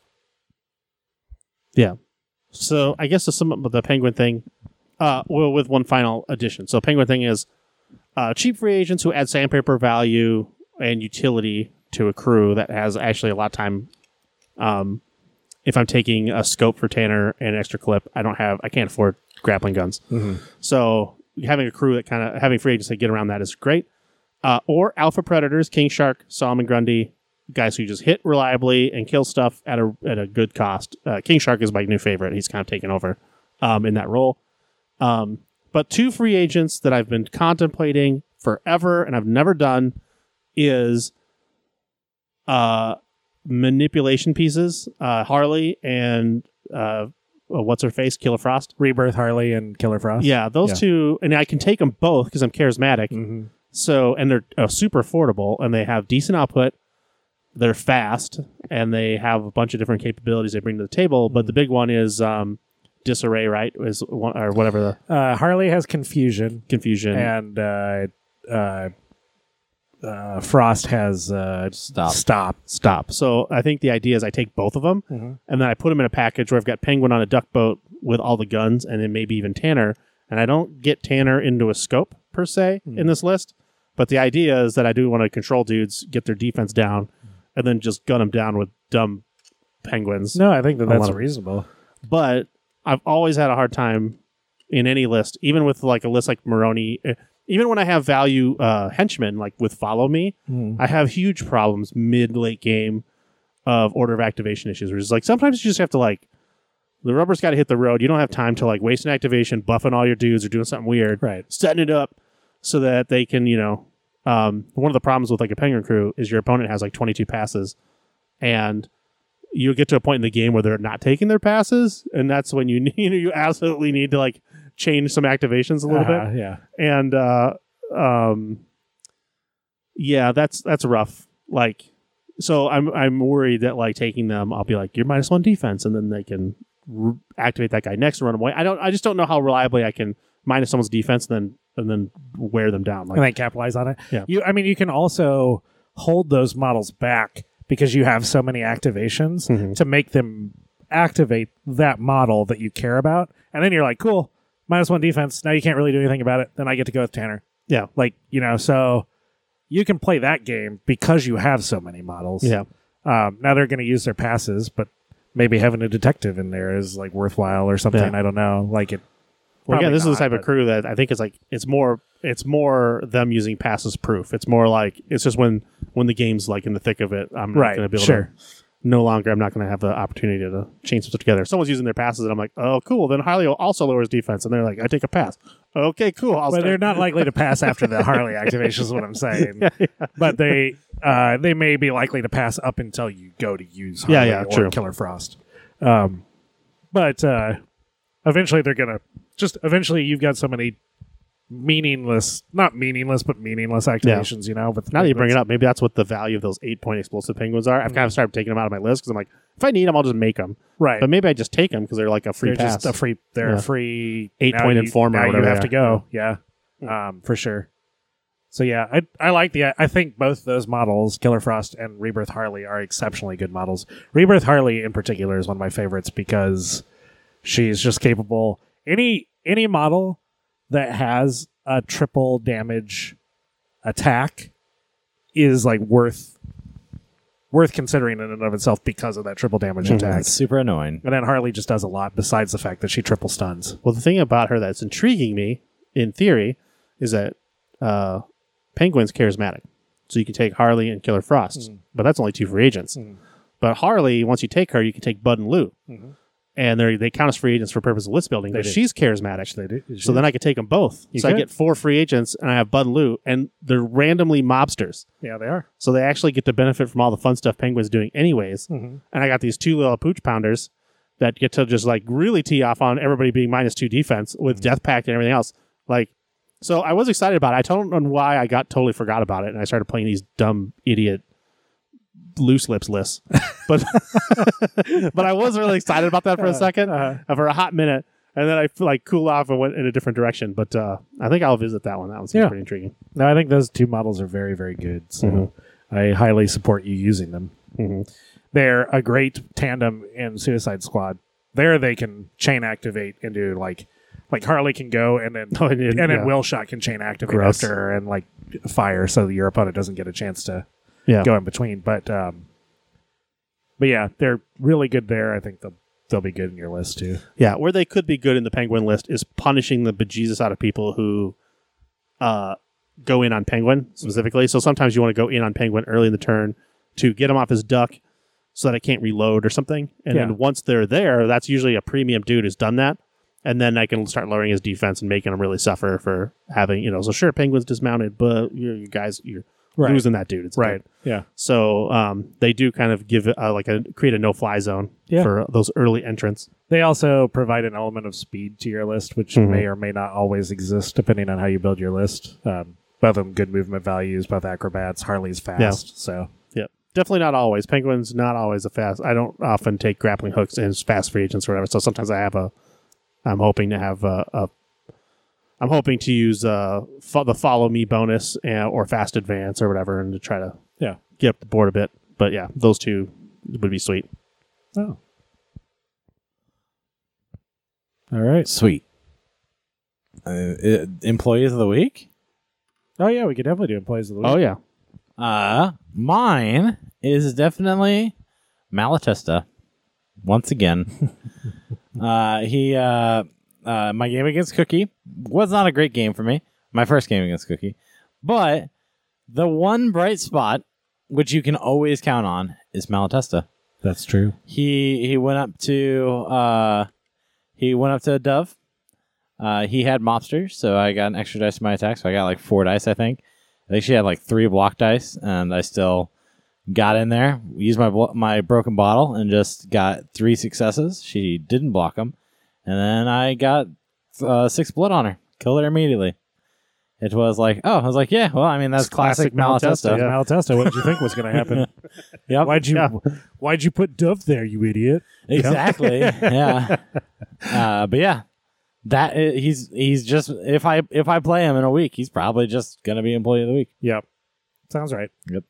Yeah. So I guess to sum up the Penguin thing, uh, well, with one final addition. So Penguin thing is uh, cheap free agents who add sandpaper value and utility to a crew that has actually a lot of time. Um, if I'm taking a scope for Tanner and an extra clip, I don't have, I can't afford grappling guns. So having a crew that kind of having free agents that get around that is great. Uh, or alpha predators, King Shark, Solomon Grundy, guys who just hit reliably and kill stuff at a at a good cost. Uh, King Shark is my new favorite. He's kind of taken over um, in that role. Um, but two free agents that I've been contemplating forever and I've never done is uh, manipulation pieces. Uh, Harley and uh, what's her face, Killer Frost. Rebirth Harley and Killer Frost. Yeah, those Yeah. two, and I can take them both because I'm charismatic. Mm-hmm. So, and they're uh, super affordable, and they have decent output. They're fast, and they have a bunch of different capabilities they bring to the table. But the big one is um, disarray, right? Is one, or whatever the Uh, Harley has confusion, confusion. and uh, uh, uh, Frost has uh, Stop. Stop. Stop. So I think the idea is I take both of them, Mhm. and then I put them in a package where I've got Penguin on a duck boat with all the guns, and then maybe even Tanner. And I don't get Tanner into a scope per se in this list, but the idea is that I do want to control dudes, get their defense down, and then just gun them down with dumb penguins. No, I think that A that's lot of- reasonable. But I've always had a hard time in any list, even with like a list like Maroni. eh, Even when I have value uh, henchmen, like with Follow Me, I have huge problems mid late game of order of activation issues. Where it's like sometimes you just have to like the rubber's got to hit the road. You don't have time to like waste an activation, buffing all your dudes or doing something weird, Right. setting it up so that they can, you know. Um, one of the problems with like a Penguin crew is your opponent has like twenty-two passes, and you get to a point in the game where they're not taking their passes, and that's when you need, you know, you absolutely need to like change some activations a little Uh-huh, bit. Yeah. And uh, um, yeah, that's that's rough. Like, so I'm I'm worried that like taking them, I'll be like you're minus one defense, and then they can r- activate that guy next and run away. I don't. I just don't know how reliably I can minus someone's defense and then and then wear them down. Like, And then capitalize on it. Yeah. You, I mean, you can also hold those models back because you have so many activations Mhm. to make them activate that model that you care about. And then you're like, cool, minus one defense. Now you can't really do anything about it. Then I get to go with Tanner. yeah, Like, you know, so you can play that game because you have so many models. yeah. Um, now they're going to use their passes, but maybe having a detective in there is like worthwhile or something. Yeah. I don't know. Like it. Well, again, probably this is the not, type of but- crew that I think is like it's more it's more them using passes proof. It's more like it's just when when the game's like in the thick of it, I'm Right, not going to be able sure. no longer I'm not going to have the opportunity to chain some stuff together. If someone's using their passes, and I'm like, oh, cool. Then Harley also lowers defense, and they're like, I take a pass. Okay, cool. I'll But start. they're not likely to pass after the Harley activation is what I'm saying. yeah, yeah. But they uh, they may be likely to pass up until you go to use Harley Yeah, yeah, or true. Killer Frost. Um, but uh, eventually they're going to just eventually you've got so many meaningless, not meaningless, but meaningless activations, you know. But Now that you bring it up, maybe that's what the value of those eight-point explosive penguins are. I've Mm-hmm. kind of started taking them out of my list because I'm like, if I need them, I'll just make them. right. But maybe I just take them because they're like a free they're pass. just a free. They're Yeah. a free Eight now point you- informer or Now you whatever have they to go. Yeah, um, for sure. So yeah, I I like the. I think both those models, Killer Frost and Rebirth Harley, are exceptionally good models. Rebirth Harley in particular is one of my favorites because she's just capable. Any any model that has a triple damage attack is like worth worth considering in and of itself because of that triple damage attack. It's super annoying. And then Harley just does a lot besides the fact that she triple stuns. Well, the thing about her that's intriguing me, in theory, is that uh, Penguin's charismatic. So you can take Harley and Killer Frost, Mm. but that's only two free agents. Mm. But Harley, once you take her, you can take Bud and Lou. Mhm. And they they count as free agents for purpose of list building, They but do. she's charismatic. They do. So then I could take them both. You so I could. get four free agents, and I have Bud and Lou, and they're randomly mobsters. Yeah, they are. So they actually get to benefit from all the fun stuff Penguin's doing anyways. Mm-hmm. And I got these two little pooch pounders that get to just like really tee off on everybody being minus two defense with Mm-hmm. Death Pact and everything else. Like, so I was excited about it. I don't know why I got totally forgot about it, and I started playing these dumb idiot loose lips lists. But but I was really excited about that for a second, Uh-huh. uh, for a hot minute, and then I feel like cool off and went in a different direction. But uh, I think I'll visit that one. That one seems Yeah. pretty intriguing. No, I think those two models are very, very good. So Mhm. I highly support you using them. Mhm. They're a great tandem in Suicide Squad. There they can chain activate into like like Harley can go and then Oh, and, and then yeah. Will Shot can chain activate Gross. after her and like fire so that your opponent doesn't get a chance to Yeah. go in between. But um but yeah, they're really good there. I think they'll they'll be good in your list too. Yeah, where they could be good in the Penguin list is punishing the bejesus out of people who uh, go in on Penguin specifically. So sometimes you want to go in on Penguin early in the turn to get him off his duck so that I can't reload or something. And Yeah. then once they're there, that's usually a premium dude who's done that. And then I can start lowering his defense and making him really suffer for having, you know, so sure, Penguin's dismounted, but you you guys, you're Right. losing that dude. It's Right. good. Yeah. So um, they do kind of give it uh, like a create a no fly zone Yeah. for those early entrants. They also provide an element of speed to your list, which Mhm. may or may not always exist depending on how you build your list. Um, both of them good movement values, both acrobats. Harley's fast, so Yep. Definitely not always. Penguin's not always a fast. I don't often take grappling hooks as fast free agents or whatever. So sometimes I have a. I'm hoping to have a. a I'm hoping to use uh fo- the follow me bonus and, or fast advance or whatever, and to try to yeah. get up the board a bit. But yeah, those two would be sweet. Oh, all right. Sweet. Uh, uh, employees of the week? Oh yeah, we could definitely do employees of the week. Oh yeah. Uh, mine is definitely Malatesta. Once again. uh, he, uh, uh, my game against Cookie was not a great game for me. My first game against Cookie. But the one bright spot, which you can always count on, is Malatesta. That's true. He he went up to uh he went up to a dove. Uh, he had mobster, so I got an extra dice to my attack. So I got like four dice, I think. I think she had like three block dice, and I still got in there, used my blo- my broken bottle, and just got three successes. She didn't block them, and then I got uh, six blood on her. Killed her immediately. It was like, oh, I was like, yeah, well, I mean, that's It's classic classic Malatesta. Malatesta, yeah. Malatesta, what did you think was going to happen? Yep. Why'd you Yeah. Why'd you put Dove there, you idiot? Exactly. yeah. Uh, but yeah, that i- he's he's just if I if I play him in a week, he's probably just gonna be employee of the week. Yep. Sounds right. Yep.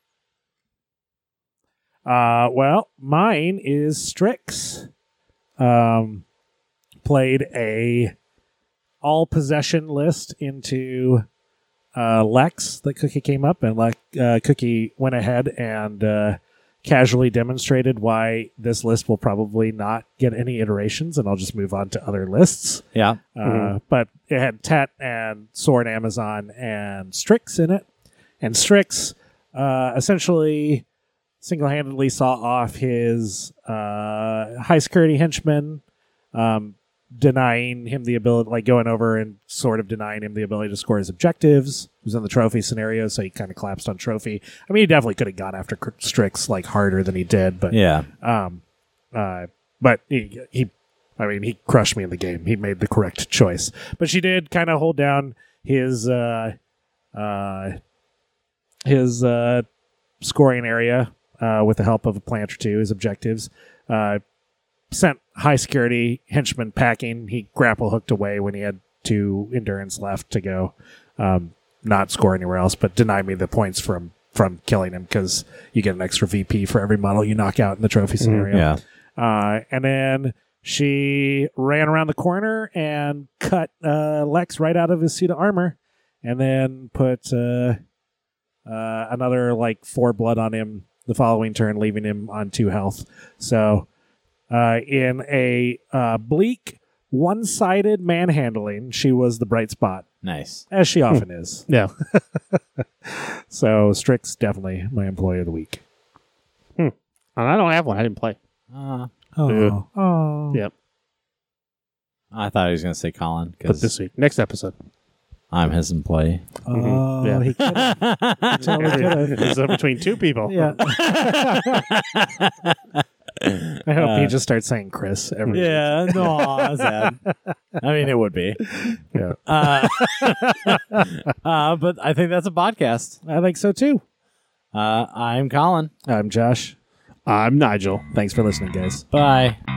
Uh, well, mine is Strix. Um, played a all possession list into uh, Lex that Cookie came up, and like uh, Cookie went ahead and uh, casually demonstrated why this list will probably not get any iterations, and I'll just move on to other lists. Yeah. Uh, But it had Tet and Sword Amazon and Strix in it. And Strix uh, essentially single-handedly saw off his uh, high security henchman, um, denying him the ability, like going over and sort of denying him the ability to score his objectives. He was in the trophy scenario, so he kind of collapsed on trophy. I mean, he definitely could have gone after Strix like harder than he did, but Yeah. um, uh, but he, he, I mean, he crushed me in the game. He made the correct choice, but she did kind of hold down his, uh, uh, his uh, scoring area uh, with the help of a plant or two. His objectives. Uh, sent high security henchman packing. He grapple hooked away when he had two endurance left to go. Um, not score anywhere else, but deny me the points from from killing him because you get an extra V P for every model you knock out in the trophy scenario. Yeah. Uh, and then she ran around the corner and cut uh, Lex right out of his suit of armor, and then put uh, uh, another like four blood on him the following turn, leaving him on two health. So uh, in a uh, bleak, one-sided manhandling, she was the bright spot, Nice. as she often is. Yeah. So Strix definitely my employee of the week. And I don't have one. I didn't play. Uh, Oh, oh. Yep. I thought he was going to say Colin But because this week, next episode. I'm his employee. Oh, Mhm. Yeah. he could have. Totally could have. It's up between two people. Yeah. I hope he just starts saying Chris every Yeah, no, sad. I mean, it would be. Yeah. Uh, uh, but I think that's a podcast. I think so too. Uh, I'm Colin. I'm Josh. I'm Nigel. Thanks for listening, guys. Bye.